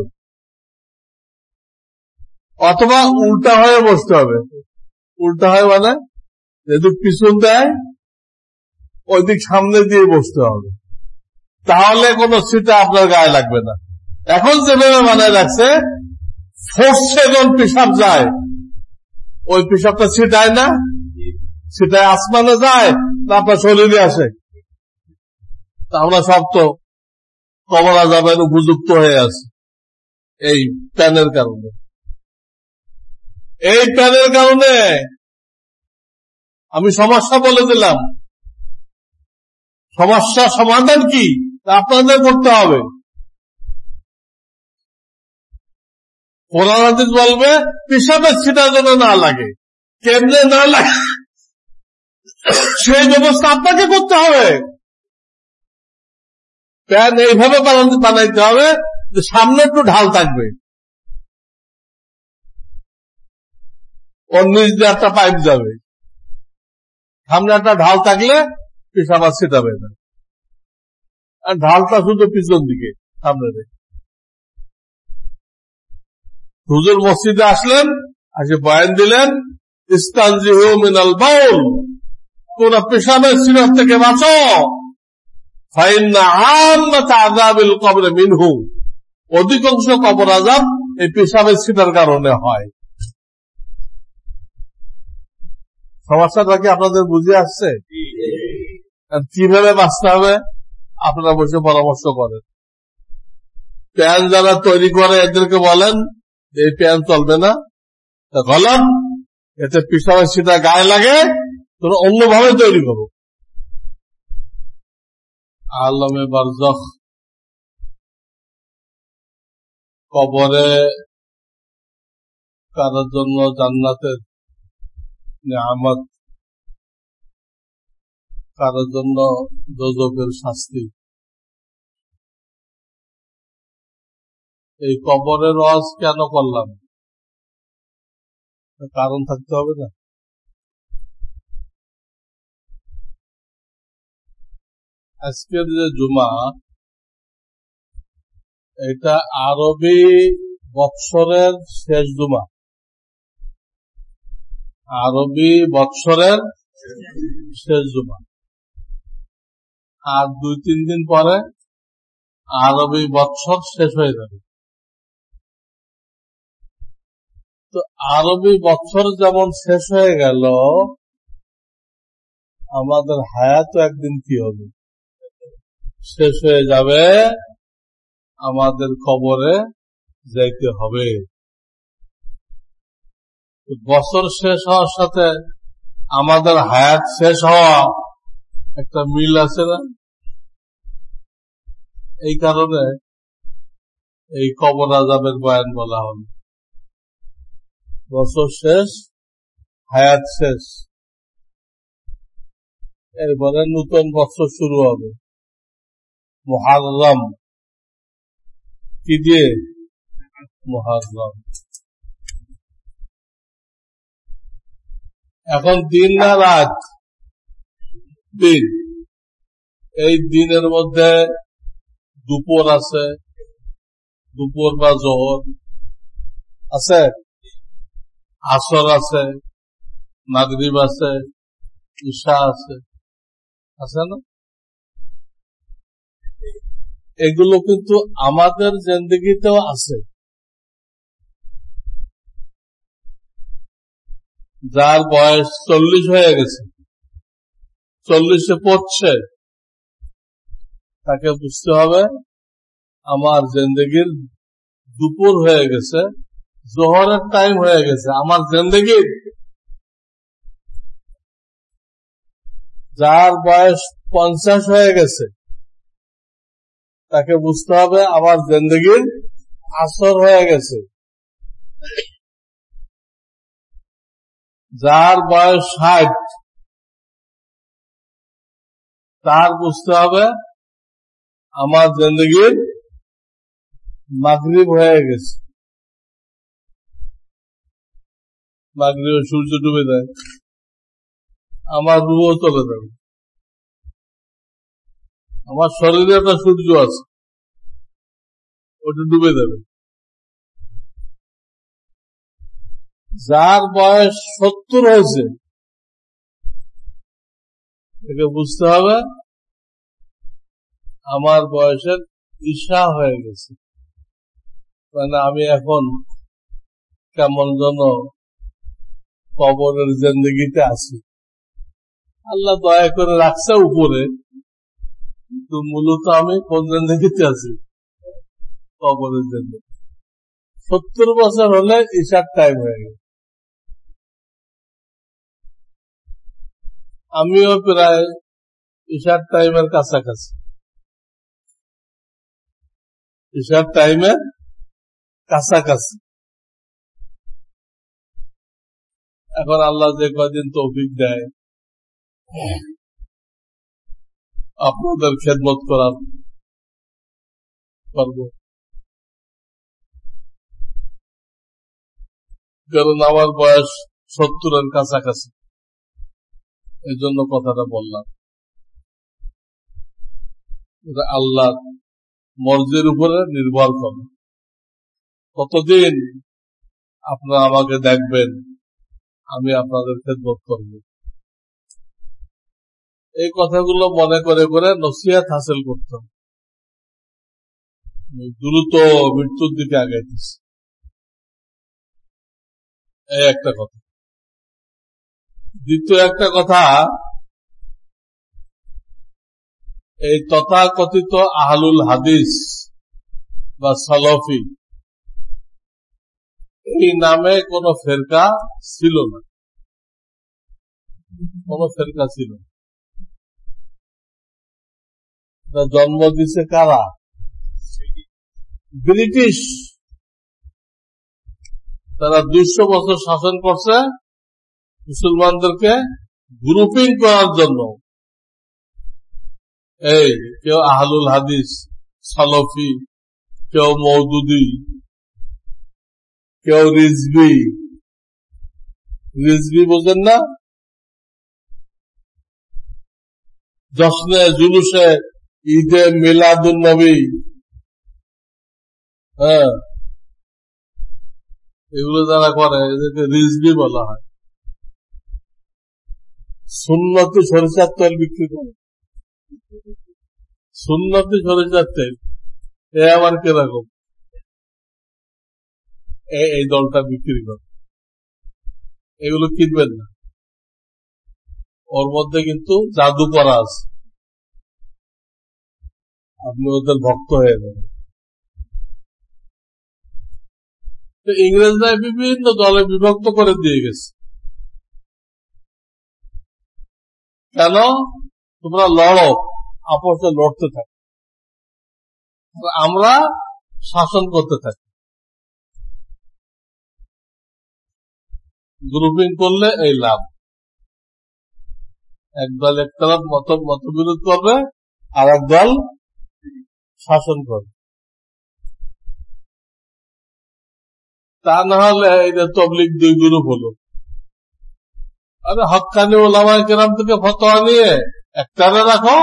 অথবা উল্টা হয়ে বসতে হবে। উল্টা হয়ে মানে যেদিক পিছন দেয় ওই দিক সামনে দিয়ে বসতে হবে, তাহলে কোন ছিটা আপনার গায়ে লাগবে না। এখন যেভাবে বানায় রাখছে, ফোর্সে যখন পেশাব যায়, ওই পেশাবটা ছিটায় না, ছিটায় আসমানে যায় না আপনার শরীরে আসে? আমরা সব তো কবর আযাবের উপযুক্ত হয়ে আছি এই প্যানের কারণে। এই প্যানের কারণে আমি সমস্যা বলে দিলাম। সমস্যা সমাধান কি আপনাদের করতে হবে। কোরআন হাদিস বলবে পেশাবের ছিটা যেন না লাগে, কেমনে না লাগে সেই ব্যবস্থা আপনাকে করতে হবে। প্যান এইভাবে বানাইতে হবে যে সামনে একটু ঢাল থাকবে, ওর নিচ দিয়ে একটা পাইপ যাবে, সামনে একটা ঢাল থাকলে পেশাব আর ছিটাবে না। আর ঢালটা শুধু পিছন দিকে, সামনে রেখে। হুজুর মসজিদে আসলেন, আসে বয়ান দিলেন, ইস্তানজিহু মিনাল বাউল, তোমরা পেশাবের সিরাত থেকে বাঁচো, ফাইন্না আম্মাতা আযাবিল কবর মিনহু, অধিকাংশ কবর আযাব এই পেশাবের ছিটার কারণে হয়। সমস্যাটা কি আপনাদের বুঝে আসছে? কিভাবে বাঁচতে হবে আপনারা বসে পরামর্শ করেন। প্যান যারা তৈরি করে এদেরকে বলেন এই প্যান চলবে না, গলম, এতে পেশাবের ছিটা গায়ে লাগে, তোমরা অন্যভাবে তৈরি করো। আলমে বারজাখ, কবরে কারোর জন্য জান্নাতের নিয়ামত, কারোর জন্য দোজখের শাস্তি। এই কবরের ওয়াজ কেন করলাম? কারণ থাকতে হবে না? আজকের যে জুমা, এটা আরবি বৎসরের শেষ জুমা। আরবি বৎসরের শেষ জুমা। আর 2-3 দিন পরে আরবি বৎসর শেষ হয়ে যাবে। তো আরবি বৎসর যেমন শেষ হয়ে গেল, আমাদের হায়াতও একদিন কি হবে? শেষ হয়ে যাবে, আমাদের কবরে যাইতে হবে। বছর শেষ হওয়ার সাথে আমাদের হায়াত শেষ হওয়া একটা মিল আছে না? এই কারণে এই কবর আযাবের বয়ান বলা হল। বছর শেষ, হায়াত শেষ, এরপরে নতুন বছর শুরু হবে। মুহররম, কি দিয়ে? মুহররম। এখন দিন না রাত? দিন। এই দিনের মধ্যে দুপুর আছে, দুপুর বা জোহর আছে, আসর আছে, মাগরিব আছে, ইশা আছে, আছে না? এগুলো কিন্তু আমাদের জিন্দেগিতেও আছে। যার বয়স 40 হয়ে গেছে, 40-এ পড়ছে, তাকে বুঝতে হবে আমার জিন্দেগির দুপুর হয়ে গেছে, জোহরের টাইম হয়ে গেছে আমার জিন্দেগির। যার বয়স 50 হয়ে গেছে, তাকে বুঝতে হবে আমার জিন্দেগির আসর হয়ে গেছে। যার বয়স 60, তার বুঝতে হবে আমার জিন্দেগির মাগরিব হয়ে গেছে। মাগরিবে সূর্য ডুবে যায়, আমার রুহও চলে যাবে। আমার শরীরে একটা সূর্য আছে, ওটা ডুবে যাবে। যার বয়স 70 হয়েছে, তাকে বুঝতে হবে আমার বয়সের ঈশা হয়ে গেছে, মানে আমি এখন কেমন যেন কবরের জিন্দেগিতে আছি। আল্লাহ দয়া করে রাখছে উপরে, কিন্তু মূলত আমি কোন জিন্দেগিতে আছি? কবরের জিন্দেগি। 70 বছর হলে ঈশার টাইম হয়ে গেল। আমিও প্রায় ঈশার টাইমের কাছাকাছি, ঈশার টাইমের কাছাকাছি। এখন আল্লাহ যে কয়দিন তৌফিক দেয় আপনাদের খেদমত করার পারব, কারণ আমার বয়স 70-এর কাছাকাছি, এই জন্য কথাটা বললাম। আল্লাহ মর্জির উপরে নির্ভর করে কতদিন আপনারা আমাকে দেখবেন, আমি আপনাদের খেদমত করব। এই কথাগুলো মনে করে করে নসিহত হাসিল করতাম, দ্রুত মৃত্যুর দিকে আগাইতেছি। এই একটা কথা। দ্বিতীয় একটা কথা, এই তথাকথিত আহলুল হাদিস বা সালাফি, এই নামে কোন ফেরকা ছিল না, কোন ফেরকা ছিল না। জন্ম দিছে কারা? ব্রিটিশ। তারা 200 বছর শাসন করছে মুসলমানদেরকে গ্রুপিং করার জন্য। এই কেউ আহলুল হাদিস, সালাফি, কেউ মওদুদি, কেউ রিজভি। রিজভি বোঝেন না? জশ্নে জুলুসে ঈদে মিলাদুন নবী, হ্যাঁ, এগুলো যারা করে এদেরকে রিজভি বলা হয়। সুন্নতি সরিষার তেল বিক্রি করে, সুন্নতি সরিষার তেল। এ আবার কিরকম? এই দলটা বিক্রি করে, এগুলো কিনবেন না। ওর মধ্যে কিন্তু জাদু করা আছে, আপনি ওদের ভক্ত হয়ে যাবেন। ইংরেজরা বিভিন্ন দলে বিভক্ত করে দিয়ে গেছে। কেন? তোমরা লড়ো, আপসে লড়তে থাকো, আমরা শাসন করতে থাকি। গ্রুপিং করলে এই লাভ। একদল এক তরফ মতবিরোধ করবে, আর এক দল শাসন করবে। তা না হলে এই যে তবলিগ 2 গ্রুপ হলো। আরে হক্কানি ওলামায়ে কেরাম থেকে ফতোয়া নিয়ে একটারে রাখো,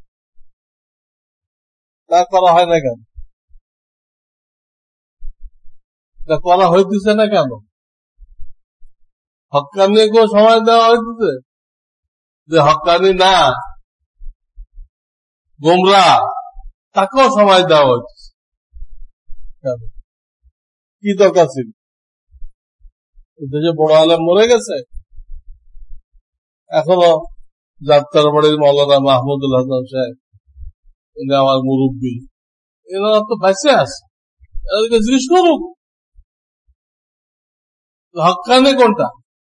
তা করা হয় না কেন? তা করা হইতেছে না কেন? হক্কানিকেও সময় দেওয়া হইতেছে, যে হক্কানি না গোমরা, তাকেও সময় দেওয়া হইতেছে। কি দরকার ছিল? দেশে বড় আলেম মরে গেছে, এখনো যাত্রার বাড়ির মৌলানা মাহমুদুল হাসান সাহেব, উনি আমার মুরব্বী, এনারা তো বেঁচে আছে, এদেরকে জিজ্ঞেস করুক হক্কানি কোনটা।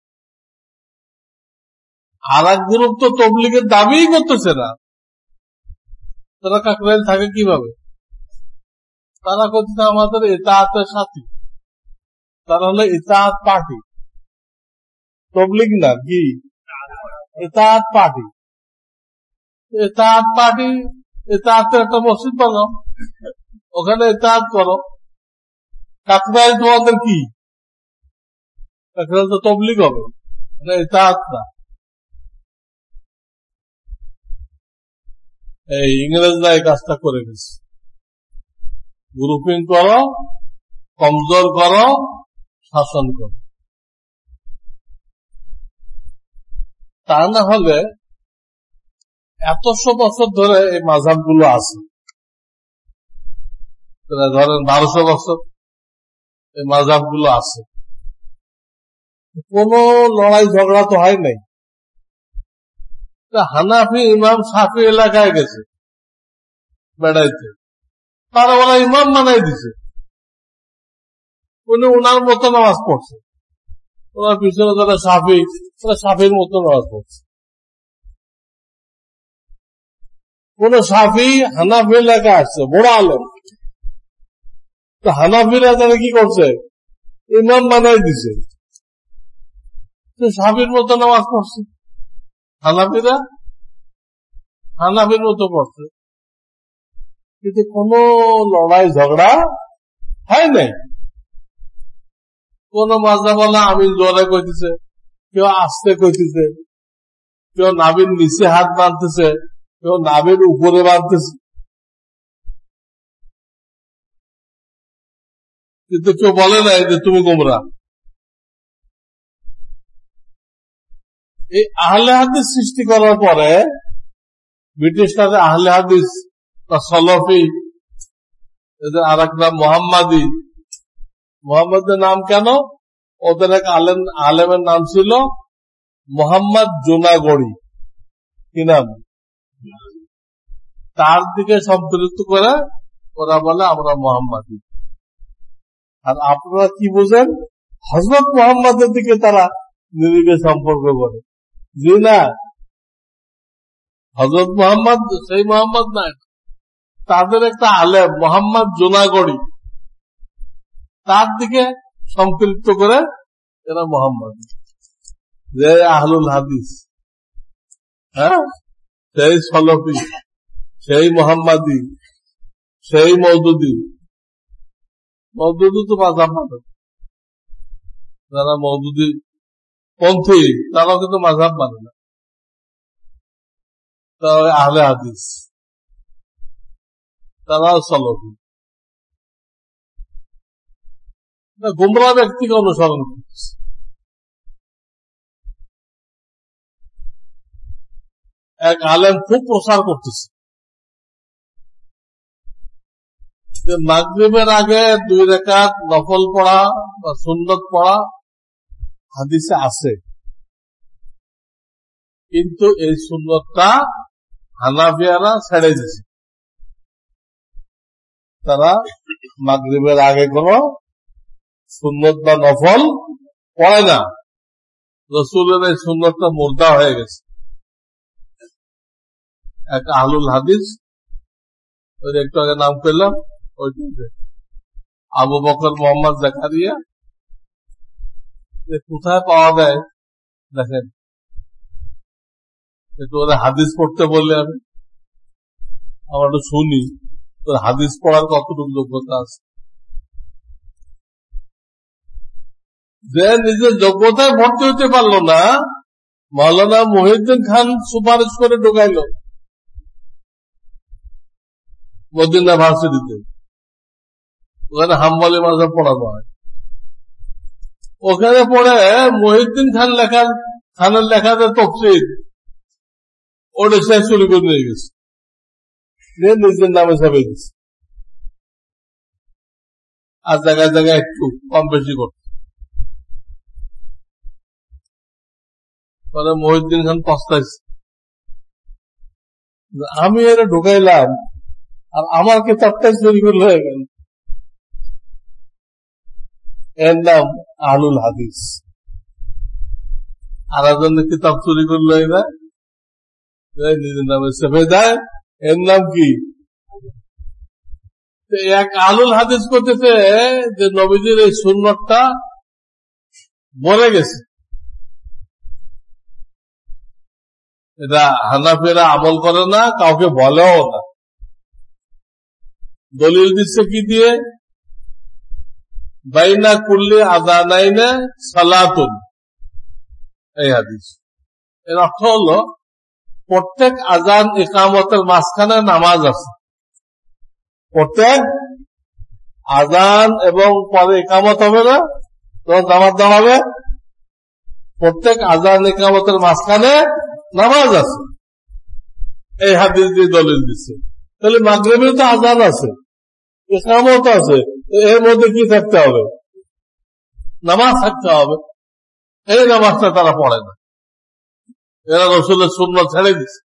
আর এক গ্রুপ তো তবলিগের দাবিই করতেছে না, তারা কাকরাইল থাকে কিভাবে? তারা করতেছে আমাদের ইতাআতের সাথী, তারা হলো ইতাআত পার্টি, তবলিগ না, কি ইতাআত পার্টি। ইতাআত পার্টি, ইতাআতের একটা মসজিদ বানাও, ওখানে ইতাআত করো। কাকরাইল তোমাদের কি? কাকরাইল তো তবলিগ হবে, ইতাআত না। এই ইংরেজরা এই কাজটা করে গেছে। গ্রুপিং করো, কমজোর করো, শাসন করো। তা না হলে এতশো বছর ধরে এই মাযহাব গুলো আছে, ধরেন 1200 বছর এই মাযহাব গুলো আছে, কোন লড়াই ঝগড়া তো হয় নাই। হানাফি ইমাম শাফি এলাকায় গেছে বেড়াইতে, তারা ওরা ইমাম বানাই দিছে, উনি ওনার মতো নামাজ পড়ছে, ওনার পিছনে যারা শাফি, ওরা শাফির মতো নামাজ পড়ছে। কোন শাফি হানাফি এলাকায় আসছে, বড় আলেম, তো হানাফিরা তারা কি করছে, ইমাম বানাই দিছে, শাফির মতো নামাজ পড়ছে, হানাফিরা হানাফির মতো পড়ছে, কিন্তু কোন লড়াই ঝগড়া হয় নাই। কোন মাযহাবওয়ালা আমি জোরে কইতেছে, কেউ আস্তে কইতেছে, কেউ নাভির নিচে হাত বাঁধতেছে, কেউ নাভির উপরে বাঁধতেছে, কিন্তু কেউ বলে নাই যে তুমি গোমরা। এই আহলে হাদিস সৃষ্টি করার পরে ব্রিটিশরা আহলে হাদিস বা সলফি, এদের আর এক নাম মোহাম্মদী। মোহাম্মদের নাম কেন? ওদের এক আলেমের নাম ছিল মোহাম্মদ জুনাগড়ি। কি নাম? তার দিকে সম্পৃক্ত করে ওরা বলে আমরা মোহাম্মদী। আর আপনারা কি বুঝেন? হযরত মুহাম্মদের দিকে তারা নিজেকে সম্পর্ক করে। জি না, হযরত মুহাম্মদ সেই মুহাম্মদ না, তাদের একটা আলেম মোহাম্মদ জুনাগড়ি, তার দিকে সম্পৃক্ত করে এরা মোহাম্মদ, যে আহলুল হাদিস, হ্যাঁ, সেই সলফি, সেই মোহাম্মদী, সেই মওদুদী। মওদুদী তো মাযহাব মানে, যারা মওদুদী পন্থী তারাও কিন্তু মাযহাব মানে না, তারা আহলে হাদিস, তারাও সলফি। গুমরাহ ব্যক্তিকে অনুসরণ করতেছে। এক আলেম খুব প্রচার করতেছে যে মাগরিবের আগে 2 রাকাত নফল পড়া বা সুন্নত পড়া হাদিসে আছে, কিন্তু এই সুন্নতটা হানাফিয়ারা ছেড়ে দিয়েছে। তারা মাগরিবের আগে কোন সুন্নত বা নফল পড়ে না, রাসূলের এই সুন্নতটা মুর্দা হয়ে গেছে। এক আহলুল হাদিস, ওই একটু আগে নাম পেলাম, ওইটা আবু বকর মোহাম্মদ জাকারিয়া। কোথায় পাওয়া যায় দেখেন, একটু ওরা হাদিস পড়তে বললে আমরা একটু শুনি, তোর হাদিস পড়ার কতটুকু যোগ্যতা আছে। যে নিজের যোগ্যতায় ভর্তি হতে পারলো না, মাওলানা মুহিউদ্দিন খান সুপারিশ করে ঢোকাইল মদিনা ভার্সিটিতে, ওখানে হাম্বলি মাযহাব পড়ানো হয়। ওখানে পড়ে মুহিউদ্দিন খানের লেখা যে তাফসীর, ওটা সে চুরি করে নিয়ে গেছে, নিজের নামে ছাপিয়ে দিচ্ছে, আর জায়গায় জায়গায় একটু কম বেশি করছে। পরে মুহিউদ্দিন খান পস্তাইছে, আমি এর ঢুকাইলাম আর আমার কিতাবটাই চুরি করে হয়ে গেল। এর নাম আহলুল হাদিস। আর একজনের কিতাব চুরি করলো এরা, নিজের নামে চেপে দেয়, এর নাম কি? এক আহলুল হাদিস করতেছে যে নবীজির এই সুন্নতটা মরে গেছে, এটা হানাফিরা আমল করে না, কাউকে বলেও না। দলিল দিচ্ছে কি দিয়ে? বাইনা কুল্লি আযানাইনে সালাতুন, এই হাদিস। এর অর্থ হলো প্রত্যেক আযান ইকামতের মাঝখানে নামাজ আছে। প্রত্যেক আযান এবং পরে ইকামত হবে না, তখন নামাজ দাঁড়াবে, প্রত্যেক আযান ইকামতের মাঝখানে নামাজ আছে, এই হাদিস দিয়ে দলিল দিচ্ছে। তাহলে মাগরিবের তো আযান আছে, ইকামত আছে, এর মধ্যে কি থাকতে হবে? নামাজ থাকতে হবে। এই নামাজটা তারা পড়ে না, এরা রাসূলের সুন্নাত ছেড়ে দিচ্ছে।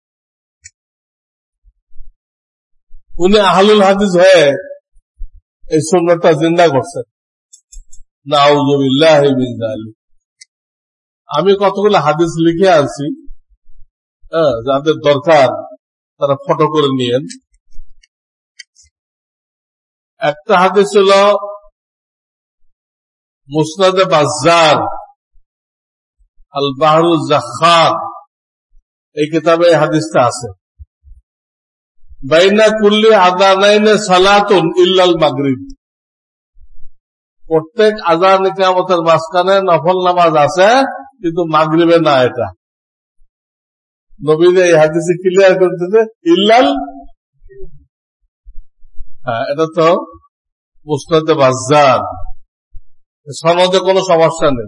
উনি আহলুল হাদিস হয়ে এই সুন্নাতটা জিন্দা করছেন। নাউযুবিল্লাহি মিন যালিক। আমি কতগুলো হাদিস লিখে আনছি, যাদের দরকার তারা ফটো করে নিয়েন। একটা হাদিস ছিল মুসনাদে বাজ্জার আল বাহরুজ জাখার, এই কিতাবে এই হাদিসটা আছে। বাইনা কুল্লি আযানাইনে সালাতুন ইল্লাল মাগরিব, প্রত্যেক আযান ইকামতের মাঝখানে নফল নামাজ আছে, কিন্তু মাগরিবে না। এটা নবী এই হাদিসে ক্লিয়ার করতেছে ইল্লাল, এটা তো মুসনাদে বাজ্জার, সনদে কোনো সমস্যা নেই।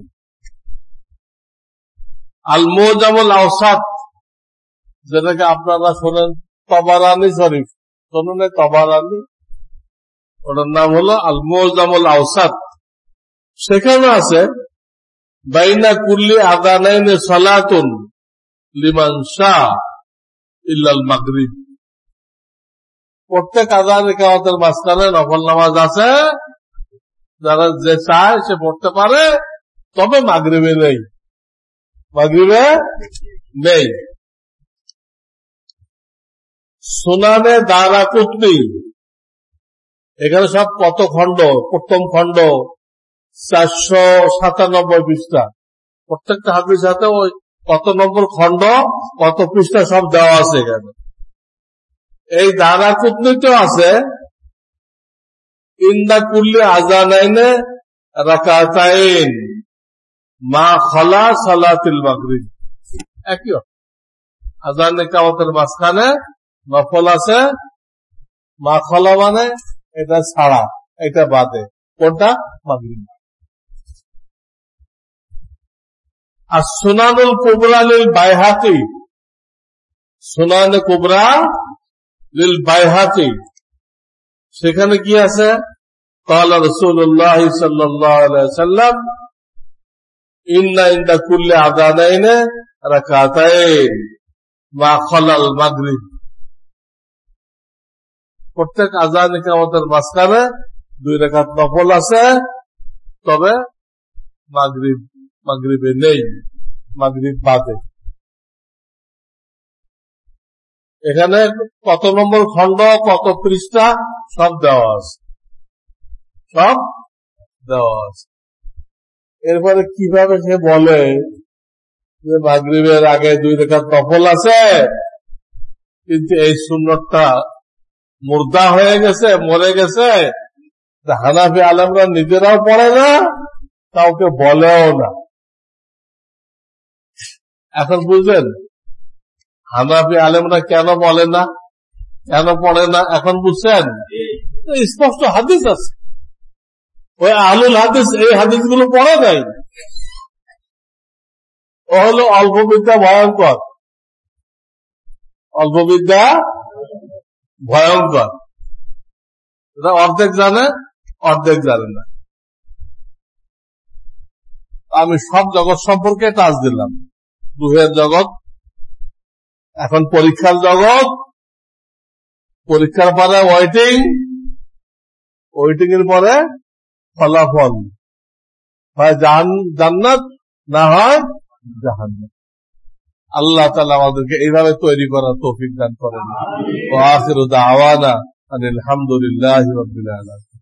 আল মুজামুল আওসাত, যেটাকে আপনারা শোনেন তবারানি শরীফ, শোনেন তবারানি, ওটার নাম হলো আল মুজামুল আওসাত। সেখানে আছে বাইনা কুল্লি আযানাইনে সালাতুন লিমান শাআ ইল্লাল মাগরিব, প্রত্যেক আযান ইকামতের মাঝখানে নফল নামাজ আছে, যারা যে চায় সে পড়তে পারে, তবে মাগরিবে নেই, মাগরিবে নেই। সুনানে দারাকুতনি, এখানে সব কত খণ্ড, প্রথম খণ্ড 497 পৃষ্ঠা, প্রত্যেকটা হাদিস সাথে ওই কত নম্বর খণ্ড কত পৃষ্ঠা সব দেওয়া আছে এখানে। এই দারাকুতনিতে আছে ইন্দা কুল্লি আযানাইনে রাকাতাইন মা খলা সালাতুল মাগরিব, একই আযান ইকামতের মাঝখানে নফল আছে, মা খলা মানে এটা ছাড়া, এটা বাদে, কোনটা? মাগরিব। আর সুনানুল কুবরা লিল বাইহাকি, সুনানে কুবরা লিল বাইহাকি, সেখানে কি আছে? ক্বালা রাসূলুল্লাহ সাল্লাল্লাহু আলাইহি ওয়াসাল্লাম ইন্না ইনদা কুল্লি আযানাইনে রাকাতাইন মা খালাল মাগরিব, প্রত্যেক আযান ইকামতের মাঝখানে 2 রাকাত নফল আছে, তবে মাগরিবে নেই, মাগরিব বাদে। এখানে কত নম্বর খণ্ড কত পৃষ্ঠা সব দেওয়া আছে, সব দেওয়া আছে। এরপরে কিভাবে সে বলে যে মাগরিবের আগে 2 রাকাত নফল আছে, কিন্তু এই সুন্নতটা মুর্দা হয়ে গেছে, মরে গেছে, হানাফি আলেমরা নিজেরাও পড়ে না, কাউকে বলেও না। এখন বুঝলেন হানাফি আলেমরা কেন বলে না, কেন পড়ে না? এখন বুঝছেন? স্পষ্ট হাদিস আছে, ওই আহলুল হাদিস এই হাদিসগুলো পড়ে নাই। ও হলো অল্প বিদ্যা ভয়ঙ্কর, অল্প বিদ্যা ভয়ঙ্কর, এটা অর্ধেক জানে, অর্ধেক জানে না। আমি সব জগৎ সম্পর্কে টাচ দিলাম, রুহের জগৎ, এখন পরীক্ষার জগৎ, পরীক্ষার পরে ওয়েটিং এর পরে ফলাফল, হয় জান্নাত না হয় জাহান্নাম। আল্লাহ তাআলা আমাদেরকে এইভাবে তৈরি করার তৌফিক দান করেন। ওয়া আখিরু দাওয়ানা আনিল হামদুলিল্লাহি রাব্বিল আলামিন।